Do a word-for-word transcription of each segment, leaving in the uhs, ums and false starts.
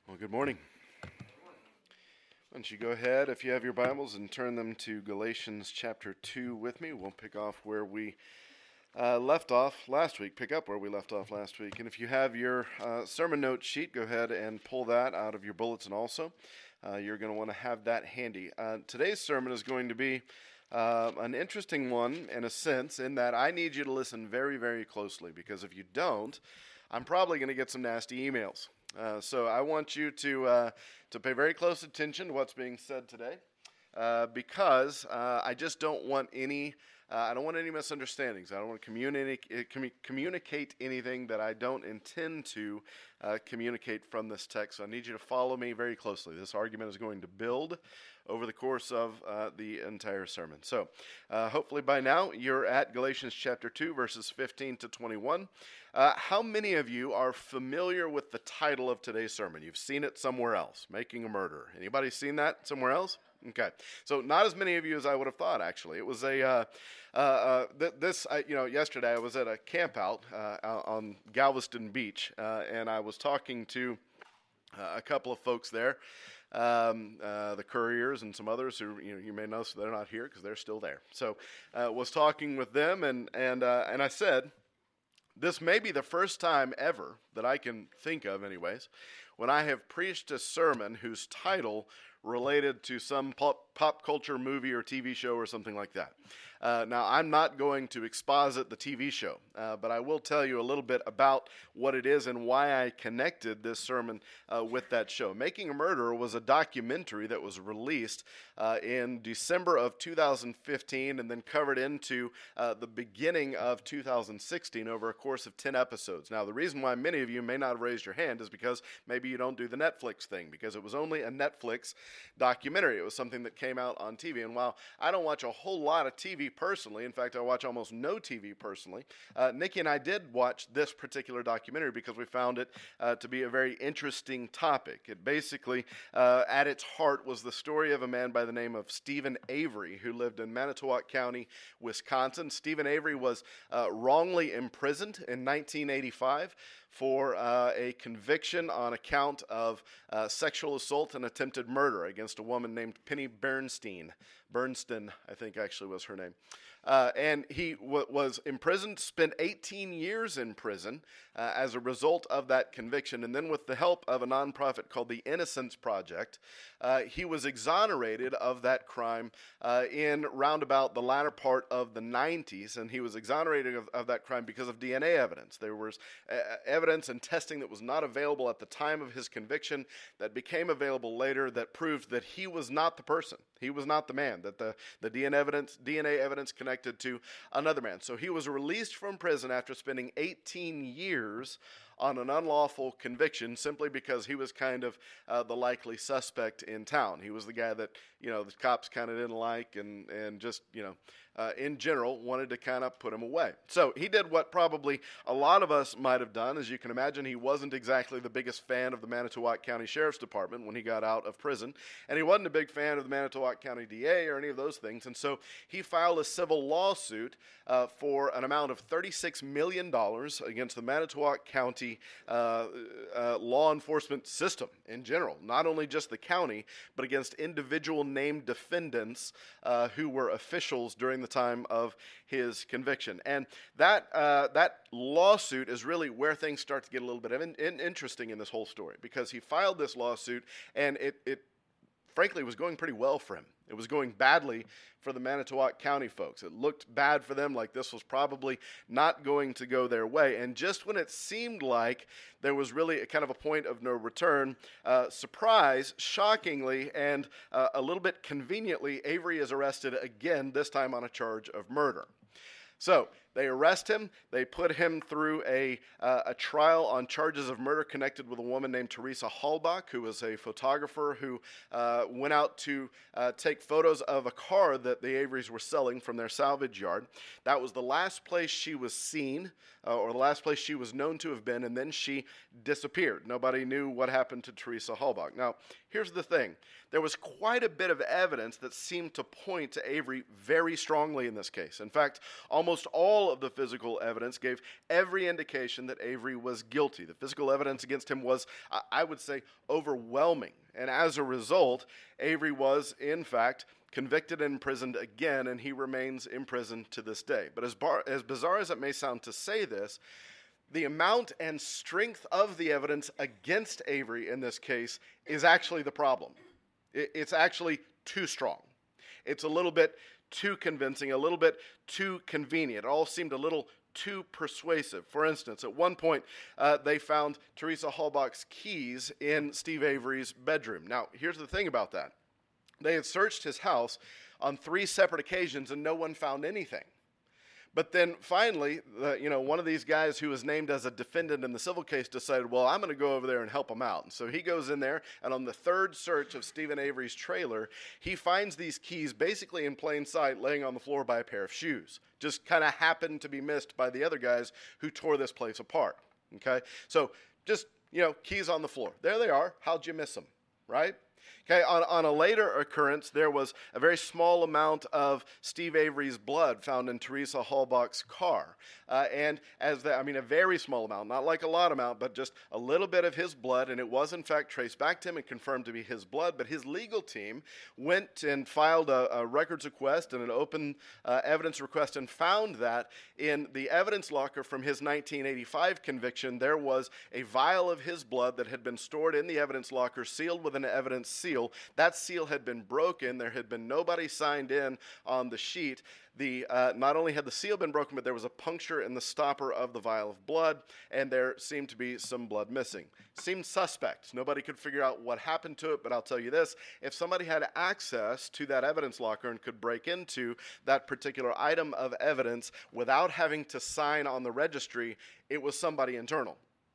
Well, good morning. Why don't you go ahead, if you have your Bibles, and turn them to Galatians chapter two with me. We'll pick off where we uh, left off last week, pick up where we left off last week. And if you have your uh, sermon note sheet, go ahead and pull that out of your bulletin also. Uh, you're going to want to have that handy. Uh, today's sermon is going to be uh, an interesting one in a sense, in that I need you to listen very, very closely, because if you don't, I'm probably going to get some nasty emails. Uh, so I want you to uh, to pay very close attention to what's being said today, uh, because uh, I just don't want any uh, I don't want any misunderstandings. I don't want to communicate commu- communicate anything that I don't intend to uh, communicate from this text. So I need you to follow me very closely. This argument is going to build over the course of uh, the entire sermon. So uh, hopefully by now you're at Galatians chapter two, verses fifteen to twenty-one. Uh, how many of you are familiar with the title of today's sermon? You've seen it somewhere else, Making a Murderer. Anybody seen that somewhere else? Okay, so not as many of you as I would have thought, actually. It was a, uh, uh, uh, th- this, uh, you know, yesterday I was at a camp out uh, on Galveston Beach, uh, and I was talking to uh, a couple of folks there, um, uh, the couriers and some others who, you know, you may know so they're not here because they're still there. So uh, was talking with them, and, and, uh, and I said, this may be the first time ever that I can think of, anyways, when I have preached a sermon whose title related to some pop, pop culture movie or T V show or something like that. Uh, now, I'm not going to exposit the T V show, uh, but I will tell you a little bit about what it is and why I connected this sermon uh, with that show. Making a Murderer was a documentary that was released uh, in December of two thousand fifteen and then covered into uh, the beginning of two thousand sixteen over a course of ten episodes. Now, the reason why many of you may not have raised your hand is because maybe you don't do the Netflix thing, because it was only a Netflix documentary. It was something that came out on T V, and while I don't watch a whole lot of T V personally, in fact, I watch almost no T V personally, uh, Nikki and I did watch this particular documentary because we found it uh, to be a very interesting topic. It basically, uh, at its heart, was the story of a man by the name of Steven Avery, who lived in Manitowoc County, Wisconsin. Steven Avery was uh, wrongly imprisoned in nineteen eighty-five for uh, a conviction on account of uh, sexual assault and attempted murder against a woman named Penny Bernstein. Bernstein, I think actually was her name. Uh, and he w- was imprisoned, spent eighteen years in prison uh, as a result of that conviction. And then with the help of a nonprofit called the Innocence Project, uh, he was exonerated of that crime uh, in roundabout the latter part of the nineties. And he was exonerated of, of that crime because of D N A evidence. There was uh, evidence and testing that was not available at the time of his conviction that became available later that proved that he was not the person. He was not the man, that the, the D N A evidence, D N A evidence connected to another man. So he was released from prison after spending eighteen years on an unlawful conviction simply because he was kind of uh, the likely suspect in town. He was the guy that, you know, the cops kind of didn't like and, and just, you know, uh, in general wanted to kind of put him away. So he did what probably a lot of us might have done. As you can imagine, he wasn't exactly the biggest fan of the Manitowoc County Sheriff's Department when he got out of prison, and he wasn't a big fan of the Manitowoc County D A or any of those things, and so he filed a civil lawsuit uh, for an amount of thirty-six million dollars against the Manitowoc County uh, uh, law enforcement system in general, not only just the county, but against individual named defendants uh, who were officials during the time of his conviction. And that uh, that lawsuit is really where things start to get a little bit in, in, interesting in this whole story, because he filed this lawsuit, and it, it frankly was going pretty well for him. It was going badly for the Manitowoc County folks. It looked bad for them, like this was probably not going to go their way. And just when it seemed like there was really a kind of a point of no return, uh, surprise, shockingly, and uh, a little bit conveniently, Avery is arrested again, this time on a charge of murder. So they arrest him. They put him through a uh, a trial on charges of murder connected with a woman named Teresa Halbach, who was a photographer who uh, went out to uh, take photos of a car that the Averys were selling from their salvage yard. That was the last place she was seen, uh, or the last place she was known to have been, and then she disappeared. Nobody knew what happened to Teresa Halbach. Now, here's the thing. There was quite a bit of evidence that seemed to point to Avery very strongly in this case. In fact, almost all all of the physical evidence gave every indication that Avery was guilty. The physical evidence against him was, I would say, overwhelming. And as a result, Avery was, in fact, convicted and imprisoned again, and he remains imprisoned to this day. But as, bar- as bizarre as it may sound to say this, the amount and strength of the evidence against Avery in this case is actually the problem. It- it's actually too strong. It's a little bit too convincing, a little bit too convenient. It all seemed a little too persuasive. For instance, at one point, uh, they found Teresa Halbach's keys in Steve Avery's bedroom. Now, here's the thing about that. They had searched his house on three separate occasions, and no one found anything. But then finally, the, you know, one of these guys who was named as a defendant in the civil case decided, well, I'm going to go over there and help him out. And so he goes in there, and on the third search of Stephen Avery's trailer, he finds these keys basically in plain sight laying on the floor by a pair of shoes. Just kind of happened to be missed by the other guys who tore this place apart. Okay? So just, you know, keys on the floor. There they are. How'd you miss them? Right? Okay, on, on a later occurrence, there was a very small amount of Steve Avery's blood found in Teresa Halbach's car. Uh, and as the, I mean, a very small amount, not like a lot amount, but just a little bit of his blood. And it was, in fact, traced back to him and confirmed to be his blood. But his legal team went and filed a, a records request and an open uh, evidence request and found that in the evidence locker from his nineteen eighty-five conviction, there was a vial of his blood that had been stored in the evidence locker, sealed with an evidence seal. That seal had been broken. There had been nobody signed in on the sheet. The uh, not only had the seal been broken, but there was a puncture in the stopper of the vial of blood, and there seemed to be some blood missing. Seemed suspect. Nobody could figure out what happened to it, but I'll tell you this. If somebody had access to that evidence locker and could break into that particular item of evidence without having to sign on the registry, it was somebody internal.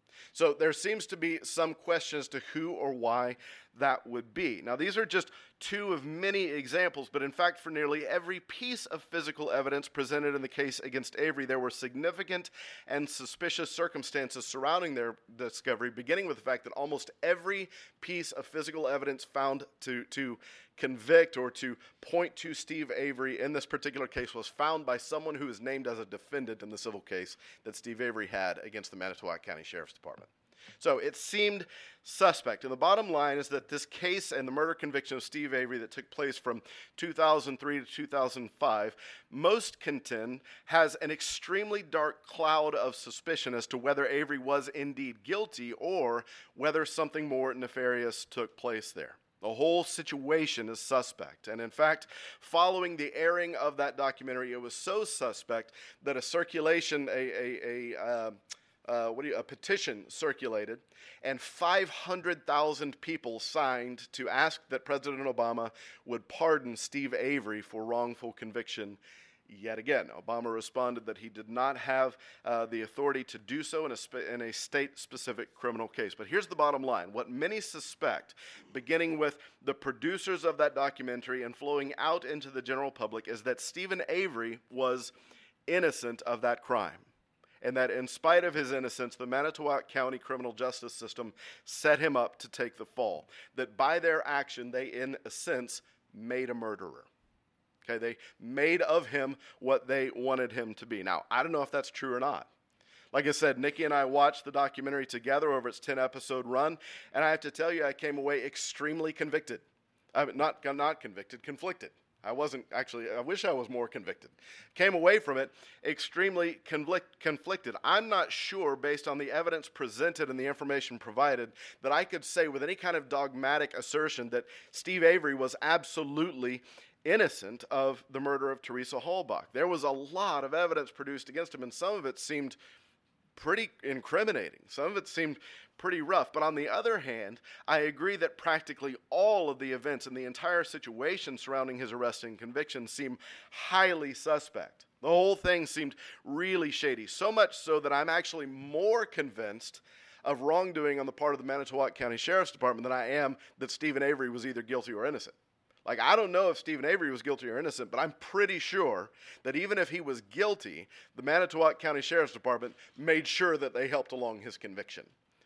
So there seems to be some questions to who or why that would be. Now, these are just two of many examples, but in fact, for nearly every piece of physical evidence presented in the case against Avery, there were significant and suspicious circumstances surrounding their discovery, beginning with the fact that almost every piece of physical evidence found to, to convict or to point to Steve Avery in this particular case was found by someone who is named as a defendant in the civil case that Steve Avery had against the Manitowoc County Sheriff's Department. So it seemed suspect. And the bottom line is that this case and the murder conviction of Steve Avery that took place from two thousand three to two thousand five, most contend has an extremely dark cloud of suspicion as to whether Avery was indeed guilty or whether something more nefarious took place there. The whole situation is suspect. And in fact, following the airing of that documentary, it was so suspect that a circulation, a, a, a uh, Uh, what do you, a petition circulated, and five hundred thousand people signed to ask that President Obama would pardon Steve Avery for wrongful conviction yet again. Obama responded that he did not have uh, the authority to do so in a, sp- in a state-specific criminal case. But here's the bottom line. What many suspect, beginning with the producers of that documentary and flowing out into the general public, is that Stephen Avery was innocent of that crime. And that in spite of his innocence, the Manitowoc County criminal justice system set him up to take the fall. That by their action, they, in a sense, made a murderer. Okay, they made of him what they wanted him to be. Now, I don't know if that's true or not. Like I said, Nikki and I watched the documentary together over its ten-episode run, and I have to tell you, I came away extremely convicted. I mean, not, not convicted, conflicted. I wasn't actually, I wish I was more convicted. Came away from it extremely conflict, conflicted. I'm not sure, based on the evidence presented and the information provided, that I could say with any kind of dogmatic assertion that Steve Avery was absolutely innocent of the murder of Teresa Halbach. There was a lot of evidence produced against him, and some of it seemed pretty incriminating. Some of it seemed pretty rough. But on the other hand, I agree that practically all of the events and the entire situation surrounding his arrest and conviction seem highly suspect. The whole thing seemed really shady, so much so that I'm actually more convinced of wrongdoing on the part of the Manitowoc County Sheriff's Department than I am that Stephen Avery was either guilty or innocent. Like, I don't know if Stephen Avery was guilty or innocent, but I'm pretty sure that even if he was guilty, the Manitowoc County Sheriff's Department made sure that they helped along his conviction.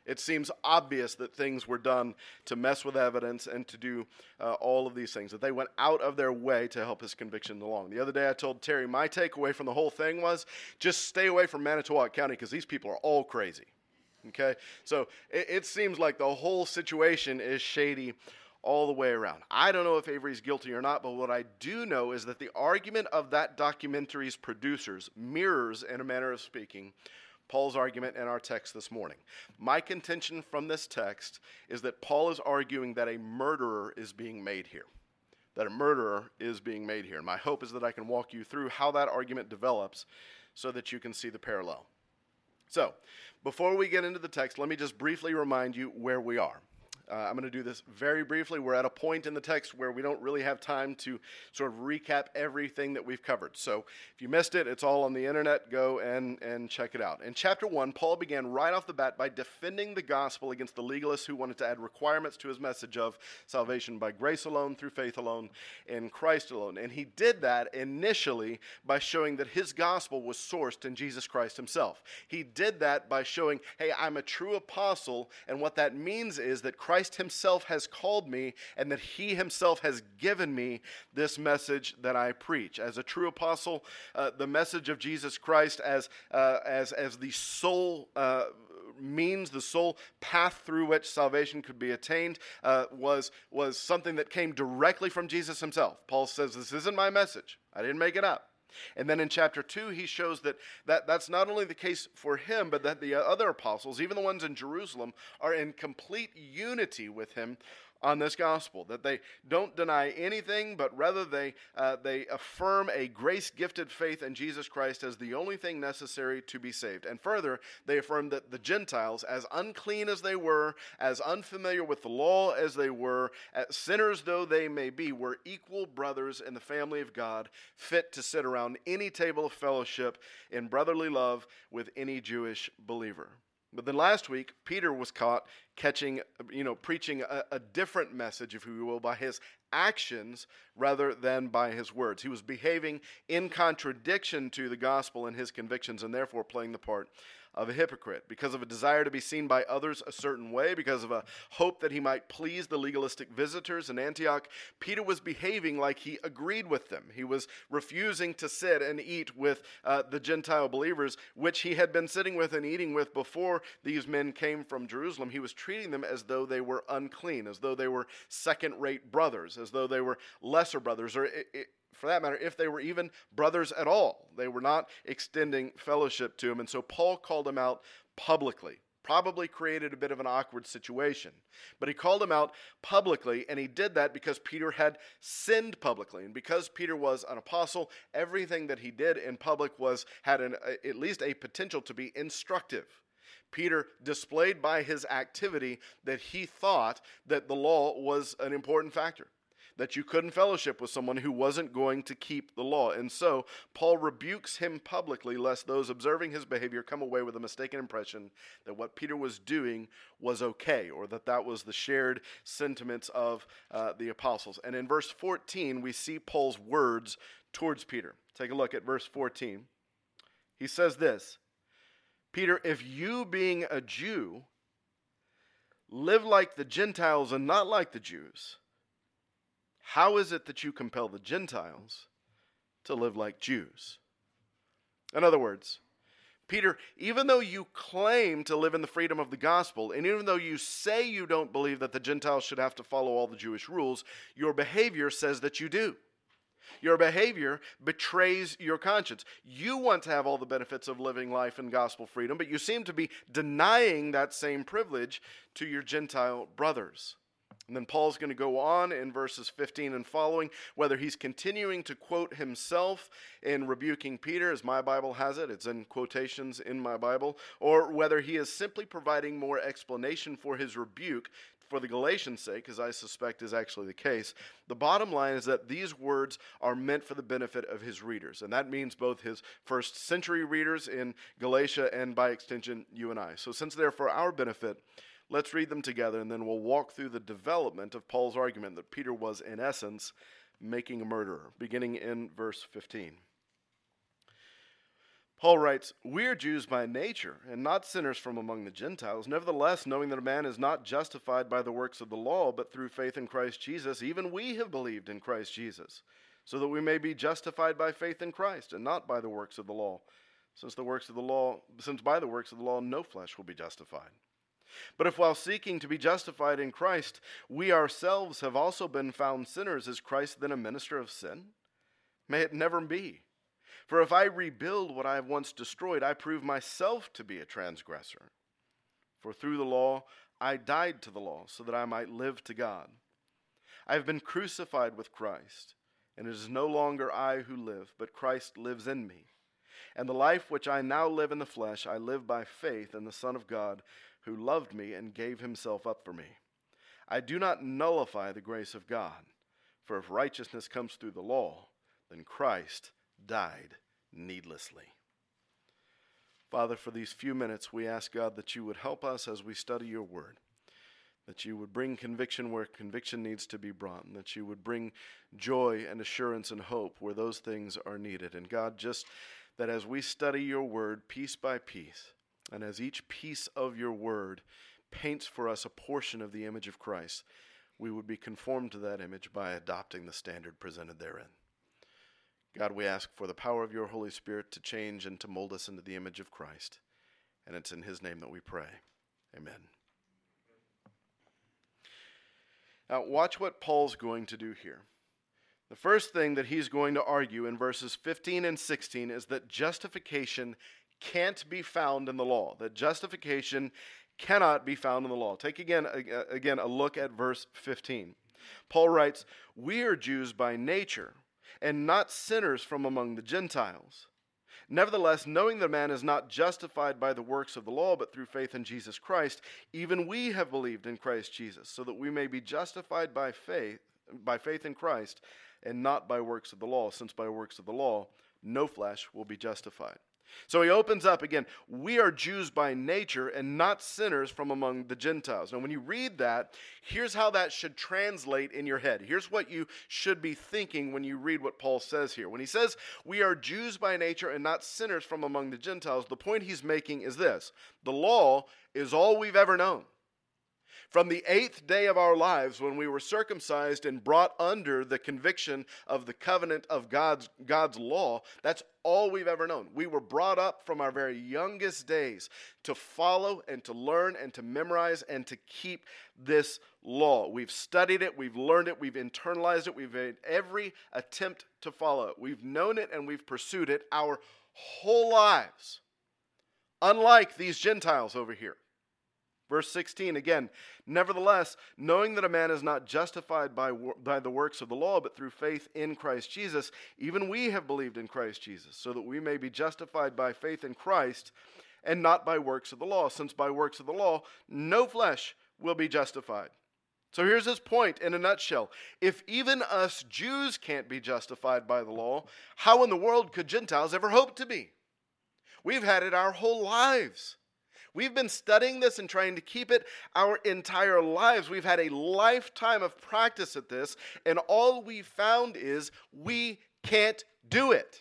It seems obvious that things were done to mess with evidence and to do uh, all of these things, that they went out of their way to help his conviction along. The other day I told Terry my takeaway from the whole thing was just stay away from Manitowoc County because these people are all crazy. Okay? So it, it seems like the whole situation is shady all the way around. I don't know if Avery's guilty or not, but what I do know is that the argument of that documentary's producers mirrors, in a manner of speaking, Paul's argument in our text this morning. My contention from this text is that Paul is arguing that a murderer is being made here. That a murderer is being made here. And my hope is that I can walk you through how that argument develops so that you can see the parallel. So, before we get into the text, let me just briefly remind you where we are. Uh, I'm going to do this very briefly. We're at a point in the text where we don't really have time to sort of recap everything that we've covered. So if you missed it, it's all on the internet. Go and, and check it out. In chapter one, Paul began right off the bat by defending the gospel against the legalists who wanted to add requirements to his message of salvation by grace alone, through faith alone, in Christ alone. And he did that initially by showing that his gospel was sourced in Jesus Christ himself. He did that by showing, hey, I'm a true apostle, and what that means is that Christ Christ himself has called me and that he himself has given me this message that I preach. As a true apostle, uh, the message of Jesus Christ as, uh, as, as the sole uh, means, the sole path through which salvation could be attained uh, was, was something that came directly from Jesus himself. Paul says, this isn't my message. I didn't make it up. And then in chapter two, he shows that, that that's not only the case for him, but that the other apostles, even the ones in Jerusalem, are in complete unity with him on this gospel, that they don't deny anything, but rather they uh, they affirm a grace-gifted faith in Jesus Christ as the only thing necessary to be saved. And further, they affirm that the Gentiles, as unclean as they were, as unfamiliar with the law as they were, as sinners though they may be, were equal brothers in the family of God, fit to sit around any table of fellowship in brotherly love with any Jewish believer. But then last week, Peter was caught catching, you know, preaching a, a different message, if you will, by his actions rather than by his words. He was behaving in contradiction to the gospel and his convictions, and therefore playing the part of a hypocrite. Because of a desire to be seen by others a certain way, because of a hope that he might please the legalistic visitors in Antioch, Peter was behaving like he agreed with them. He was refusing to sit and eat with uh, the Gentile believers, which he had been sitting with and eating with before these men came from Jerusalem. He was treating them as though they were unclean, as though they were second-rate brothers, as though they were lesser brothers, or it, it, for that matter, if they were even brothers at all. They were not extending fellowship to him. And so Paul called him out publicly. Probably created a bit of an awkward situation. But he called him out publicly, and he did that because Peter had sinned publicly. And because Peter was an apostle, everything that he did in public was had an, at least a potential to be instructive. Peter displayed by his activity that he thought that the law was an important factor, that you couldn't fellowship with someone who wasn't going to keep the law. And so Paul rebukes him publicly, lest those observing his behavior come away with a mistaken impression that what Peter was doing was okay, or that that was the shared sentiments of uh, the apostles. And in verse fourteen, we see Paul's words towards Peter. Take a look at verse fourteen. He says this, Peter, if you being a Jew live like the Gentiles and not like the Jews, how is it that you compel the Gentiles to live like Jews? In other words, Peter, even though you claim to live in the freedom of the gospel, and even though you say you don't believe that the Gentiles should have to follow all the Jewish rules, your behavior says that you do. Your behavior betrays your conscience. You want to have all the benefits of living life in gospel freedom, but you seem to be denying that same privilege to your Gentile brothers. And then Paul's going to go on in verses fifteen and following, whether he's continuing to quote himself in rebuking Peter, as my Bible has it, it's in quotations in my Bible, or whether he is simply providing more explanation for his rebuke for the Galatians' sake, as I suspect is actually the case. The bottom line is that these words are meant for the benefit of his readers, and that means both his first century readers in Galatia and, by extension, you and I. So since they're for our benefit, let's read them together, and then we'll walk through the development of Paul's argument that Peter was, in essence, making a murderer, beginning in verse fifteen. Paul writes, "We are Jews by nature, and not sinners from among the Gentiles. Nevertheless, knowing that a man is not justified by the works of the law, but through faith in Christ Jesus, even we have believed in Christ Jesus, so that we may be justified by faith in Christ, and not by the works of the law. Since the works of the law, since by the works of the law no flesh will be justified. But if while seeking to be justified in Christ, we ourselves have also been found sinners, is Christ then a minister of sin? May it never be. For if I rebuild what I have once destroyed, I prove myself to be a transgressor. For through the law I died to the law, so that I might live to God. I have been crucified with Christ, and it is no longer I who live, but Christ lives in me. And the life which I now live in the flesh, I live by faith in the Son of God, who loved me and gave himself up for me. I do not nullify the grace of God, for if righteousness comes through the law, then Christ died needlessly." Father, for these few minutes, we ask, God, that you would help us as we study your word, that you would bring conviction where conviction needs to be brought, and that you would bring joy and assurance and hope where those things are needed. And God, just that as we study your word piece by piece, and as each piece of your word paints for us a portion of the image of Christ, we would be conformed to that image by adopting the standard presented therein. God, we ask for the power of your Holy Spirit to change and to mold us into the image of Christ. And it's in his name that we pray. Amen. Now, watch what Paul's going to do here. The first thing that he's going to argue in verses fifteen and sixteen is that justification can't be found in the law, that justification cannot be found in the law. Take again, again a look at verse fifteen. Paul writes, "We are Jews by nature, and not sinners from among the Gentiles. Nevertheless, knowing that man is not justified by the works of the law, but through faith in Jesus Christ, even we have believed in Christ Jesus, so that we may be justified by faith, by faith in Christ, and not by works of the law, since by works of the law no flesh will be justified." So he opens up again, we are Jews by nature and not sinners from among the Gentiles. Now when you read that, here's how that should translate in your head. Here's what you should be thinking when you read what Paul says here. When he says we are Jews by nature and not sinners from among the Gentiles, the point he's making is this: the law is all we've ever known. From the eighth day of our lives, when we were circumcised and brought under the conviction of the covenant of God's, God's law, that's all we've ever known. We were brought up from our very youngest days to follow and to learn and to memorize and to keep this law. We've studied it, we've learned it, we've internalized it, we've made every attempt to follow it. We've known it and we've pursued it our whole lives, unlike these Gentiles over here. Verse sixteen, again, nevertheless, knowing that a man is not justified by, by the works of the law, but through faith in Christ Jesus, even we have believed in Christ Jesus, so that we may be justified by faith in Christ, and not by works of the law, since by works of the law, no flesh will be justified. So here's his point in a nutshell. If even us Jews can't be justified by the law, how in the world could Gentiles ever hope to be? We've had it our whole lives. We've been studying this and trying to keep it our entire lives. We've had a lifetime of practice at this, and all we found is we can't do it.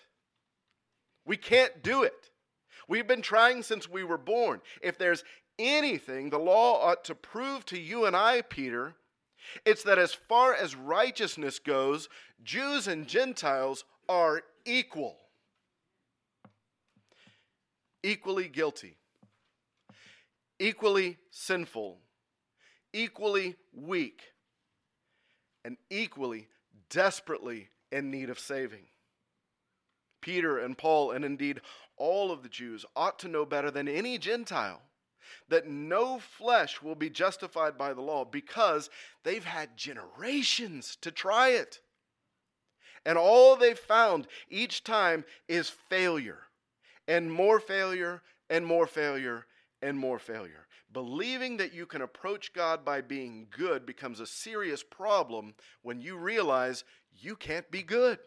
We can't do it. We've been trying since we were born. If there's anything the law ought to prove to you and I, Peter, it's that as far as righteousness goes, Jews and Gentiles are equal. Equally guilty. Equally sinful, equally weak, and equally desperately in need of saving. Peter and Paul, and indeed all of the Jews, ought to know better than any Gentile that no flesh will be justified by the law, because they've had generations to try it. And all they've found each time is failure, and more failure, and more failure, and more failure. Believing that you can approach God by being good becomes a serious problem when you realize you can't be good.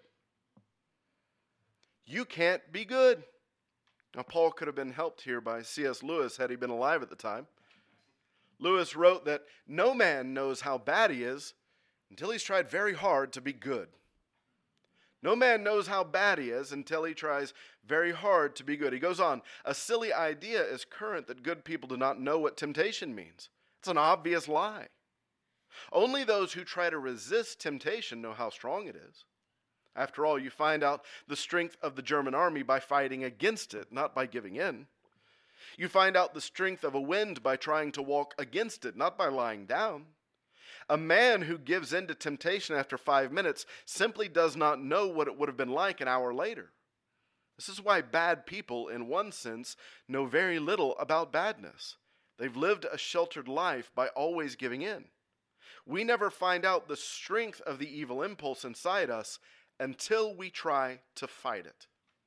You can't be good. Now, Paul could have been helped here by C S Lewis had he been alive at the time. Lewis wrote that no man knows how bad he is until he's tried very hard to be good. No man knows how bad he is until he tries very hard to be good. He goes on, a silly idea is current that good people do not know what temptation means. It's an obvious lie. Only those who try to resist temptation know how strong it is. After all, you find out the strength of the German army by fighting against it, not by giving in. You find out the strength of a wind by trying to walk against it, not by lying down. A man who gives in to temptation after five minutes simply does not know what it would have been like an hour later. This is why bad people, in one sense, know very little about badness. They've lived a sheltered life by always giving in. We never find out the strength of the evil impulse inside us until we try to fight it.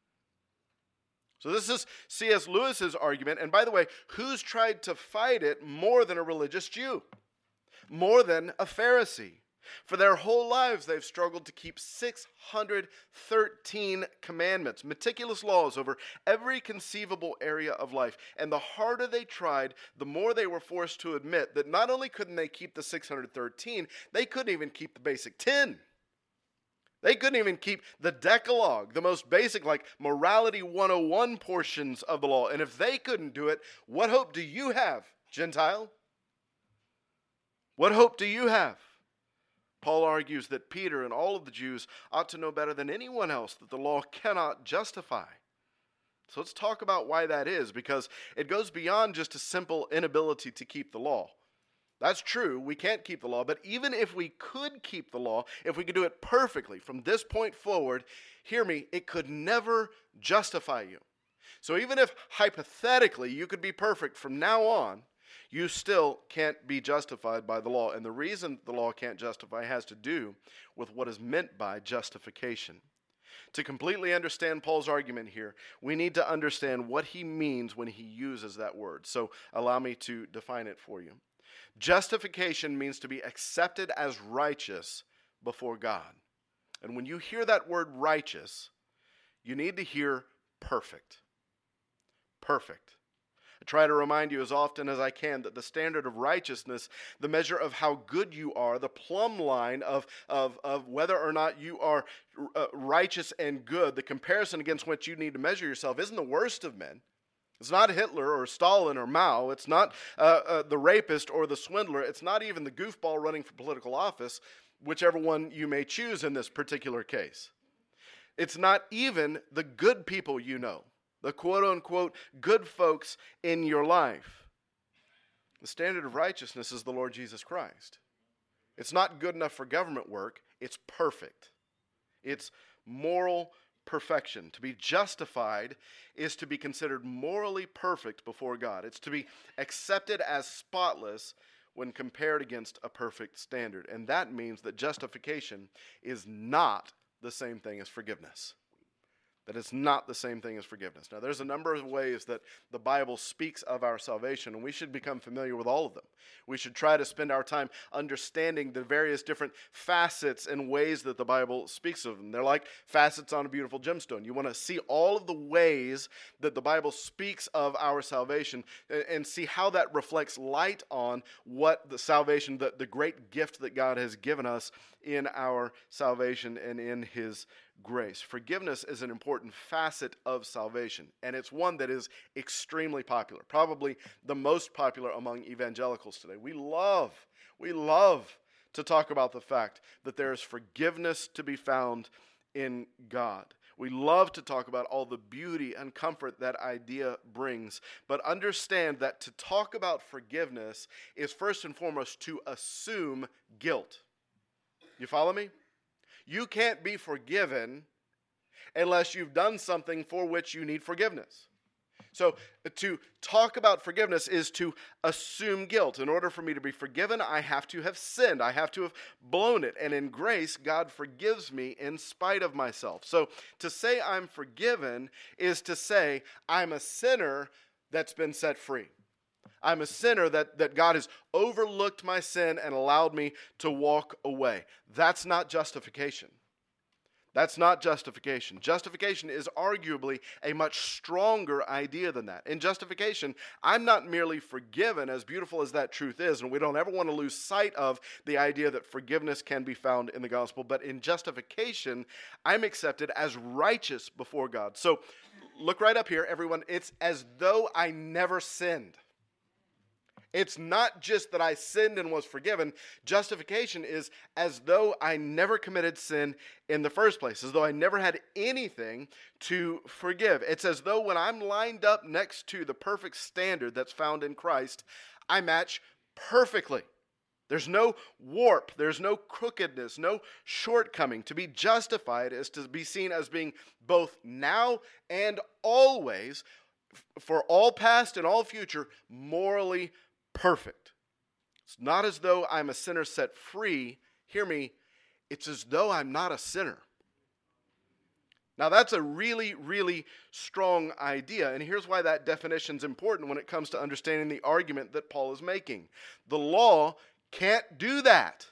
So this is C S Lewis's argument. And by the way, who's tried to fight it more than a religious Jew? More than a Pharisee? For their whole lives, they've struggled to keep six hundred thirteen commandments, meticulous laws over every conceivable area of life. And the harder they tried, the more they were forced to admit that not only couldn't they keep the six hundred thirteen, they couldn't even keep the basic ten. They couldn't even keep the Decalogue, the most basic, like morality one oh one portions of the law. And if they couldn't do it, what hope do you have, Gentile? What hope do you have? Paul argues that Peter and all of the Jews ought to know better than anyone else that the law cannot justify. So let's talk about why that is, because it goes beyond just a simple inability to keep the law. That's true, we can't keep the law, but even if we could keep the law, if we could do it perfectly from this point forward, hear me, it could never justify you. So even if hypothetically you could be perfect from now on, you still can't be justified by the law. And the reason the law can't justify has to do with what is meant by justification. To completely understand Paul's argument here, we need to understand what he means when he uses that word. So allow me to define it for you. Justification means to be accepted as righteous before God. And when you hear that word righteous, you need to hear perfect. Perfect. I try to remind you as often as I can that the standard of righteousness, the measure of how good you are, the plumb line of, of, of whether or not you are uh, righteous and good, the comparison against which you need to measure yourself isn't the worst of men. It's not Hitler or Stalin or Mao. It's not uh, uh, the rapist or the swindler. It's not even the goofball running for political office, whichever one you may choose in this particular case. It's not even the good people you know, the quote-unquote good folks in your life. The standard of righteousness is the Lord Jesus Christ. It's not good enough for government work. It's perfect. It's moral perfection. To be justified is to be considered morally perfect before God. It's to be accepted as spotless when compared against a perfect standard. And that means that justification is not the same thing as forgiveness. That it's not the same thing as forgiveness. Now, there's a number of ways that the Bible speaks of our salvation, and we should become familiar with all of them. We should try to spend our time understanding the various different facets and ways that the Bible speaks of them. They're like facets on a beautiful gemstone. You want to see all of the ways that the Bible speaks of our salvation and see how that reflects light on what the salvation, the, the great gift that God has given us in our salvation and in His grace. Forgiveness is an important facet of salvation, and it's one that is extremely popular, probably the most popular among evangelicals today. We love, we love to talk about the fact that there is forgiveness to be found in God. We love to talk about all the beauty and comfort that idea brings, but understand that to talk about forgiveness is first and foremost to assume guilt. You follow me? You can't be forgiven unless you've done something for which you need forgiveness. So to talk about forgiveness is to assume guilt. In order for me to be forgiven, I have to have sinned. I have to have blown it. And in grace, God forgives me in spite of myself. So to say I'm forgiven is to say I'm a sinner that's been set free. I'm a sinner that, that God has overlooked my sin and allowed me to walk away. That's not justification. That's not justification. Justification is arguably a much stronger idea than that. In justification, I'm not merely forgiven, as beautiful as that truth is, and we don't ever want to lose sight of the idea that forgiveness can be found in the gospel, but in justification, I'm accepted as righteous before God. So look right up here, everyone. It's as though I never sinned. It's not just that I sinned and was forgiven. Justification is as though I never committed sin in the first place, as though I never had anything to forgive. It's as though when I'm lined up next to the perfect standard that's found in Christ, I match perfectly. There's no warp, there's no crookedness, no shortcoming. To be justified is to be seen as being both now and always, for all past and all future, morally perfect. It's not as though I'm a sinner set free. Hear me. It's as though I'm not a sinner. Now that's a really, really strong idea. And here's why that definition is important when it comes to understanding the argument that Paul is making. The law can't do that.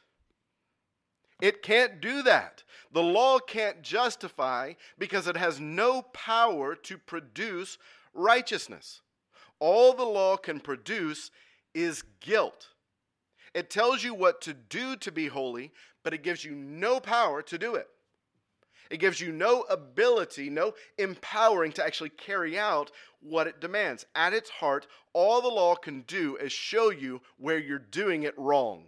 It can't do that. The law can't justify because it has no power to produce righteousness. All the law can produce is guilt. It tells you what to do to be holy, but it gives you no power to do it. It gives you no ability, no empowering to actually carry out what it demands. At its heart, all the law can do is show you where you're doing it wrong.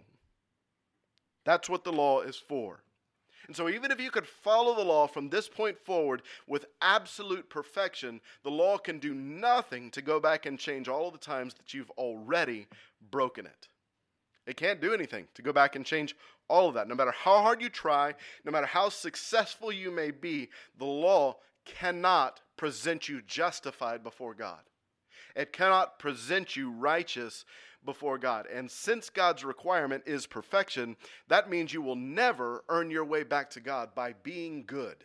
That's what the law is for. And so even if you could follow the law from this point forward with absolute perfection, the law can do nothing to go back and change all of the times that you've already broken it. It can't do anything to go back and change all of that. No matter how hard you try, no matter how successful you may be, the law cannot present you justified before God. It cannot present you righteous before God. And since God's requirement is perfection, that means you will never earn your way back to God by being good.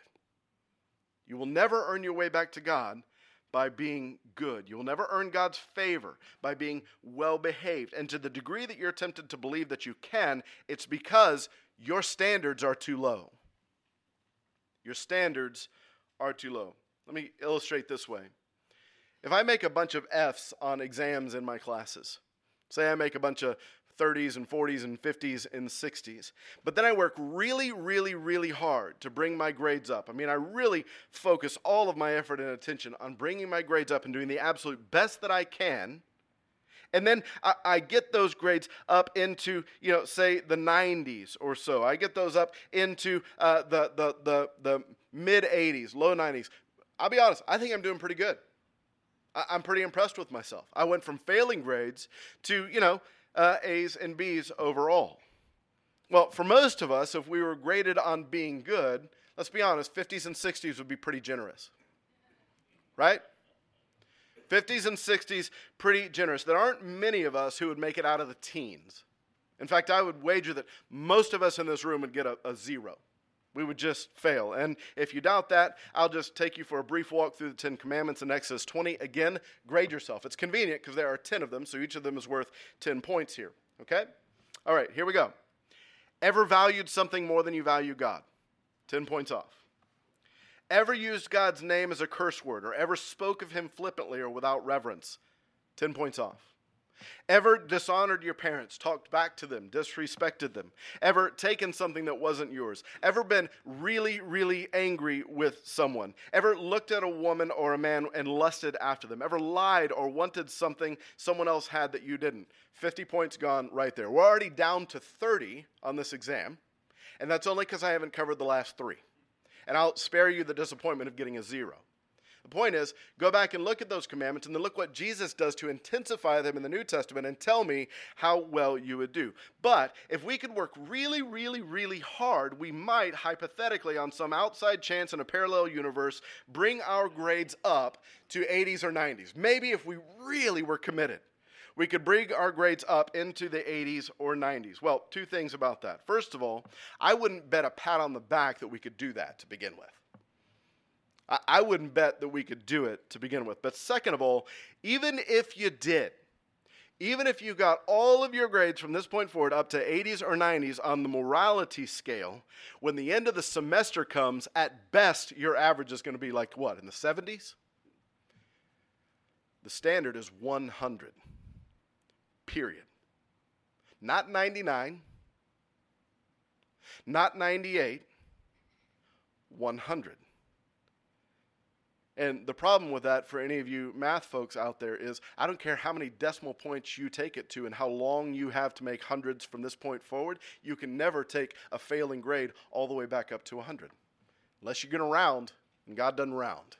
You will never earn your way back to God by being good. You will never earn God's favor by being well-behaved. And to the degree that you're tempted to believe that you can, it's because your standards are too low. Your standards are too low. Let me illustrate this way. If I make a bunch of F's on exams in my classes, say I make a bunch of thirties and forties and fifties and sixties, but then I work really, really, really hard to bring my grades up. I mean, I really focus all of my effort and attention on bringing my grades up and doing the absolute best that I can. And then I, I get those grades up into, you know, say the nineties or so. I get those up into uh, the, the, the, the mid eighties, low nineties. I'll be honest, I think I'm doing pretty good. I'm pretty impressed with myself. I went from failing grades to, you know, uh, A's and B's overall. Well, for most of us, if we were graded on being good, let's be honest, fifties and sixties would be pretty generous. Right? fifties and sixties, pretty generous. There aren't many of us who would make it out of the teens. In fact, I would wager that most of us in this room would get a, a zero. We would just fail. And if you doubt that, I'll just take you for a brief walk through the Ten Commandments in Exodus twenty. Again, grade yourself. It's convenient because there are ten of them, so each of them is worth ten points here. Okay? All right, here we go. Ever valued something more than you value God? ten points off. Ever used God's name as a curse word or ever spoke of him flippantly or without reverence? ten points off. Ever dishonored your parents, talked back to them, disrespected them? Ever taken something that wasn't yours? Ever been really, really angry with someone? Ever looked at a woman or a man and lusted after them? Ever lied or wanted something someone else had that you didn't? fifty points gone right there. We're already down to thirty on this exam, and that's only because I haven't covered the last three. And I'll spare you the disappointment of getting a zero. The point is, go back and look at those commandments and then look what Jesus does to intensify them in the New Testament and tell me how well you would do. But if we could work really, really, really hard, we might, hypothetically, on some outside chance in a parallel universe, bring our grades up to eighties or nineties. Maybe if we really were committed, we could bring our grades up into the eighties or nineties. Well, two things about that. First of all, I wouldn't bet a pat on the back that we could do that to begin with. I wouldn't bet that we could do it to begin with. But second of all, even if you did, Even if you got all of your grades from this point forward up to eighties or nineties on the morality scale, when the end of the semester comes, at best, your average is going to be like what, in the seventies? The standard is one hundred, period. Not ninety-nine, not ninety-eight, one hundred. And the problem with that for any of you math folks out there is I don't care how many decimal points you take it to and how long you have to make hundreds from this point forward, you can never take a failing grade all the way back up to one hundred. Unless you're going to round, and God doesn't round.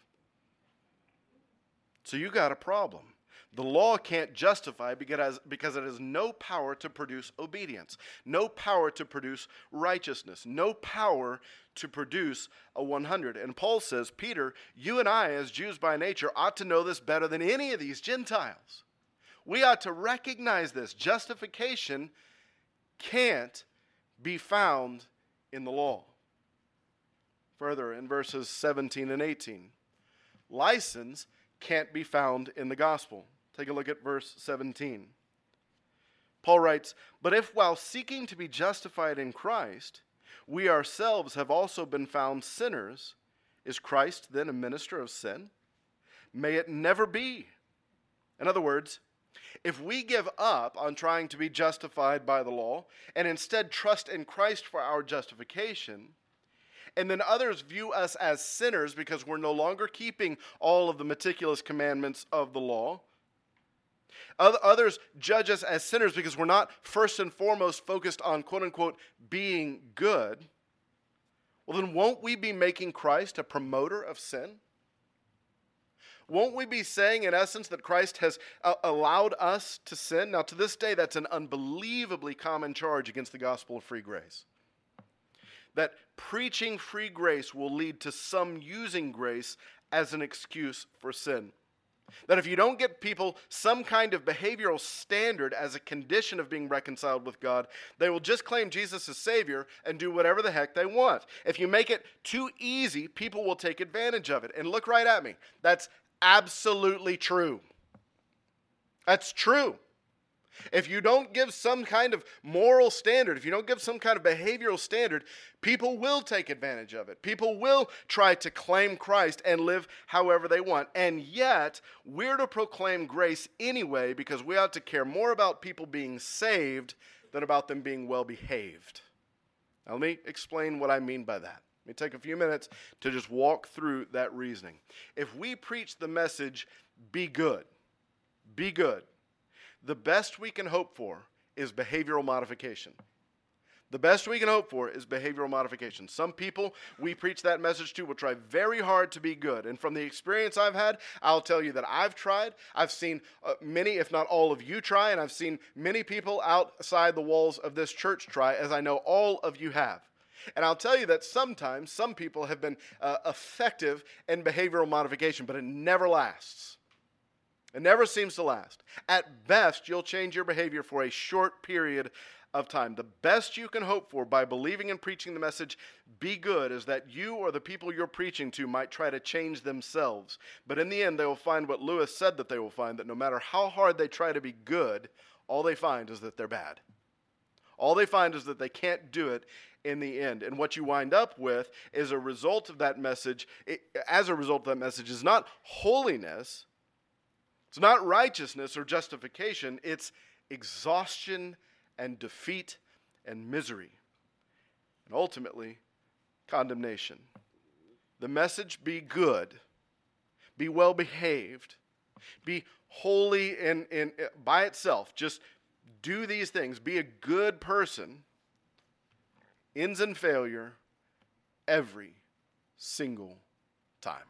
So you got a problem. The law can't justify because, because it has no power to produce obedience, no power to produce righteousness, no power to produce a one hundred. And Paul says, Peter, you and I, as Jews by nature, ought to know this better than any of these Gentiles. We ought to recognize this. Justification can't be found in the law. Further, in verses seventeen and eighteen, license can't be found in the gospel. Take a look at verse seventeen. Paul writes, but if while seeking to be justified in Christ, we ourselves have also been found sinners, is Christ then a minister of sin? May it never be. In other words, if we give up on trying to be justified by the law and instead trust in Christ for our justification, and then others view us as sinners because we're no longer keeping all of the meticulous commandments of the law, others judge us as sinners because we're not first and foremost focused on quote-unquote being good, well then won't we be making Christ a promoter of sin? Won't we be saying in essence that Christ has uh, allowed us to sin? Now to this day that's an unbelievably common charge against the gospel of free grace. That preaching free grace will lead to some using grace as an excuse for sin. That if you don't get people some kind of behavioral standard as a condition of being reconciled with God, they will just claim Jesus as Savior and do whatever the heck they want. If you make it too easy, people will take advantage of it. And look right at me. That's absolutely true. That's true. If you don't give some kind of moral standard, if you don't give some kind of behavioral standard, people will take advantage of it. People will try to claim Christ and live however they want. And yet, we're to proclaim grace anyway because we ought to care more about people being saved than about them being well behaved. Now, let me explain what I mean by that. Let me take a few minutes to just walk through that reasoning. If we preach the message, be good, be good, the best we can hope for is behavioral modification. The best we can hope for is behavioral modification. Some people we preach that message to will try very hard to be good. And from the experience I've had, I'll tell you that I've tried. I've seen uh, many, if not all of you try, and I've seen many people outside the walls of this church try, as I know all of you have. And I'll tell you that sometimes some people have been uh, effective in behavioral modification, but it never lasts. It never seems to last. At best, you'll change your behavior for a short period of time. The best you can hope for by believing and preaching the message, be good, is that you or the people you're preaching to might try to change themselves. But in the end, they will find what Lewis said that they will find, that no matter how hard they try to be good, all they find is that they're bad. All they find is that they can't do it in the end. And what you wind up with is a result of that message, it, as a result of that message, is not holiness. It's not righteousness or justification, it's exhaustion and defeat and misery, and ultimately, condemnation. The message, be good, be well behaved, be holy in, in, by itself, just do these things, be a good person, ends in failure every single time.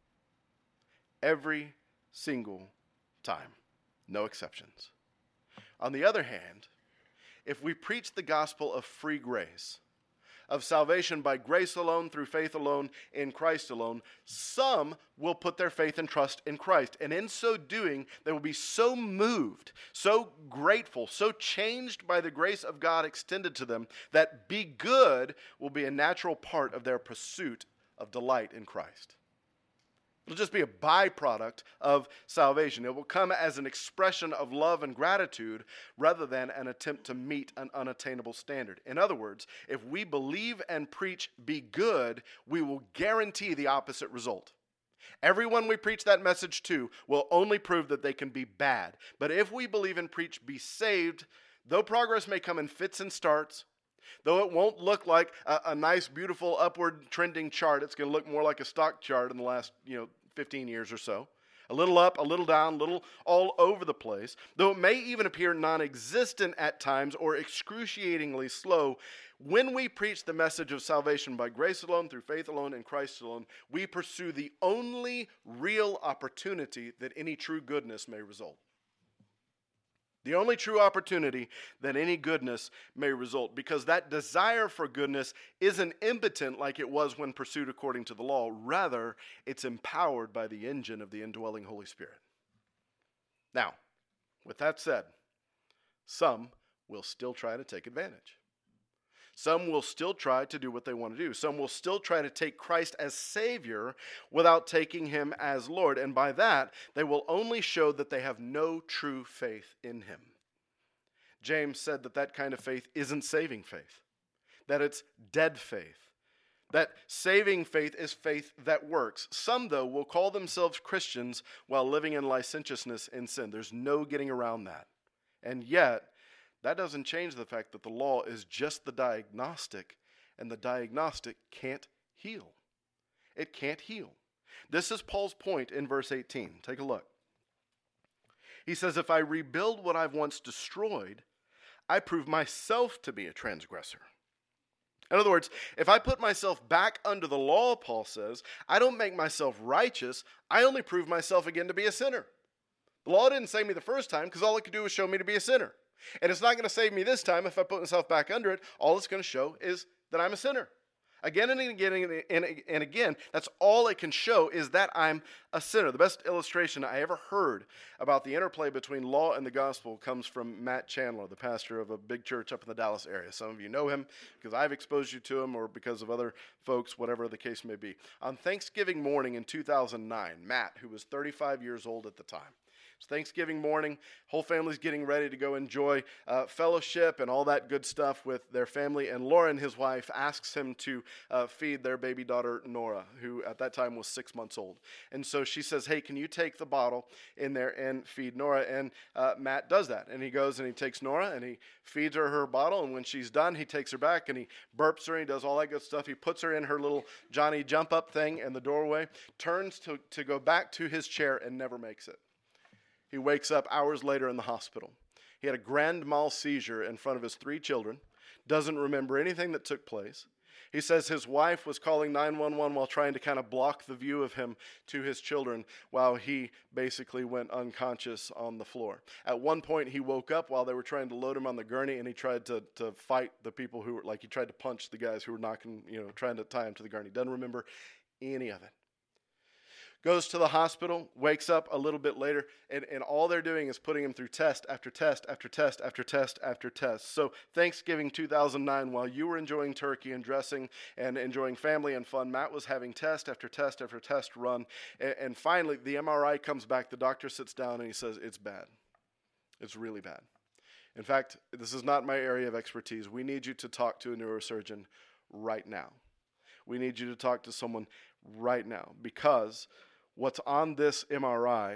Every single time. Time. No exceptions. On the other hand, if we preach the gospel of free grace, of salvation by grace alone, through faith alone, in Christ alone, some will put their faith and trust in Christ. And in so doing, they will be so moved, so grateful, so changed by the grace of God extended to them, that be good will be a natural part of their pursuit of delight in Christ. It'll just be a byproduct of salvation. It will come as an expression of love and gratitude rather than an attempt to meet an unattainable standard. In other words, if we believe and preach be good, we will guarantee the opposite result. Everyone we preach that message to will only prove that they can be bad. But if we believe and preach be saved, though progress may come in fits and starts, though it won't look like a, a nice, beautiful, upward trending chart, it's going to look more like a stock chart in the last, you know, fifteen years or so. A little up, a little down, a little all over the place. Though it may even appear non-existent at times or excruciatingly slow, when we preach the message of salvation by grace alone, through faith alone, in Christ alone, we pursue the only real opportunity that any true goodness may result. The only true opportunity that any goodness may result, because that desire for goodness isn't impotent like it was when pursued according to the law. Rather, it's empowered by the engine of the indwelling Holy Spirit. Now, with that said, some will still try to take advantage. Some will still try to do what they want to do. Some will still try to take Christ as Savior without taking Him as Lord. And by that, they will only show that they have no true faith in Him. James said that that kind of faith isn't saving faith, that it's dead faith, that saving faith is faith that works. Some, though, will call themselves Christians while living in licentiousness and sin. There's no getting around that. And yet, that doesn't change the fact that the law is just the diagnostic, and the diagnostic can't heal. It can't heal. This is Paul's point in verse eighteen. Take a look. He says, if I rebuild what I've once destroyed, I prove myself to be a transgressor. In other words, if I put myself back under the law, Paul says, I don't make myself righteous, I only prove myself again to be a sinner. The law didn't save me the first time because all it could do was show me to be a sinner. And it's not going to save me this time if I put myself back under it. All it's going to show is that I'm a sinner. Again and again and again, that's all it can show is that I'm a sinner. The best illustration I ever heard about the interplay between law and the gospel comes from Matt Chandler, the pastor of a big church up in the Dallas area. Some of you know him because I've exposed you to him or because of other folks, whatever the case may be. On Thanksgiving morning in two thousand nine, Matt, who was thirty-five years old at the time, Thanksgiving morning, whole family's getting ready to go enjoy uh, fellowship and all that good stuff with their family. And Lauren, his wife, asks him to uh, feed their baby daughter, Nora, who at that time was six months old. And so she says, hey, can you take the bottle in there and feed Nora? And uh, Matt does that. And he goes and he takes Nora and he feeds her her bottle. And when she's done, he takes her back and he burps her and he does all that good stuff. He puts her in her little Johnny jump up thing in the doorway, turns to, to go back to his chair and never makes it. He wakes up hours later in the hospital. He had a grand mal seizure in front of his three children, doesn't remember anything that took place. He says his wife was calling nine one one while trying to kind of block the view of him to his children while he basically went unconscious on the floor. At one point, he woke up while they were trying to load him on the gurney, and he tried to, to fight the people who were, like he tried to punch the guys who were knocking, you know, trying to tie him to the gurney. Doesn't remember any of it. Goes to the hospital, wakes up a little bit later, and, and all they're doing is putting him through test after test after test after test after test. So Thanksgiving two thousand nine, while you were enjoying turkey and dressing and enjoying family and fun, Matt was having test after test after test run. And, and finally, the M R I comes back. The doctor sits down and he says, it's bad. It's really bad. In fact, this is not my area of expertise. We need you to talk to a neurosurgeon right now. We need you to talk to someone right now because what's on this M R I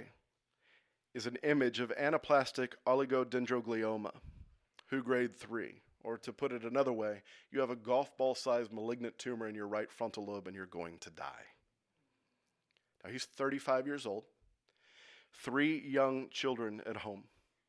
is an image of anaplastic oligodendroglioma, W H O grade three. Or to put it another way, you have a golf ball-sized malignant tumor in your right frontal lobe and you're going to die. Now, he's thirty-five years old, three young children at home.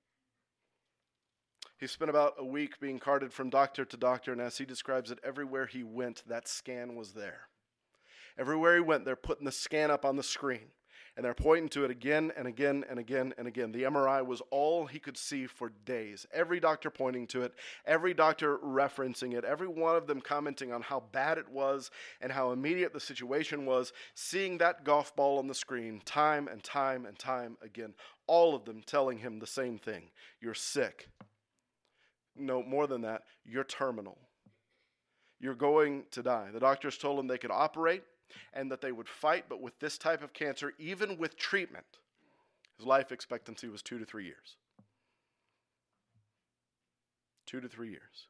He spent about a week being carted from doctor to doctor, and as he describes it, everywhere he went, that scan was there. Everywhere he went, they're putting the scan up on the screen, and they're pointing to it again and again and again and again. The M R I was all he could see for days. Every doctor pointing to it, every doctor referencing it, every one of them commenting on how bad it was and how immediate the situation was, seeing that golf ball on the screen time and time and time again. All of them telling him the same thing. You're sick. No, more than that, you're terminal. You're going to die. The doctors told him they could operate. and that they would fight, but with this type of cancer, even with treatment, his life expectancy was two to three years. Two to three years.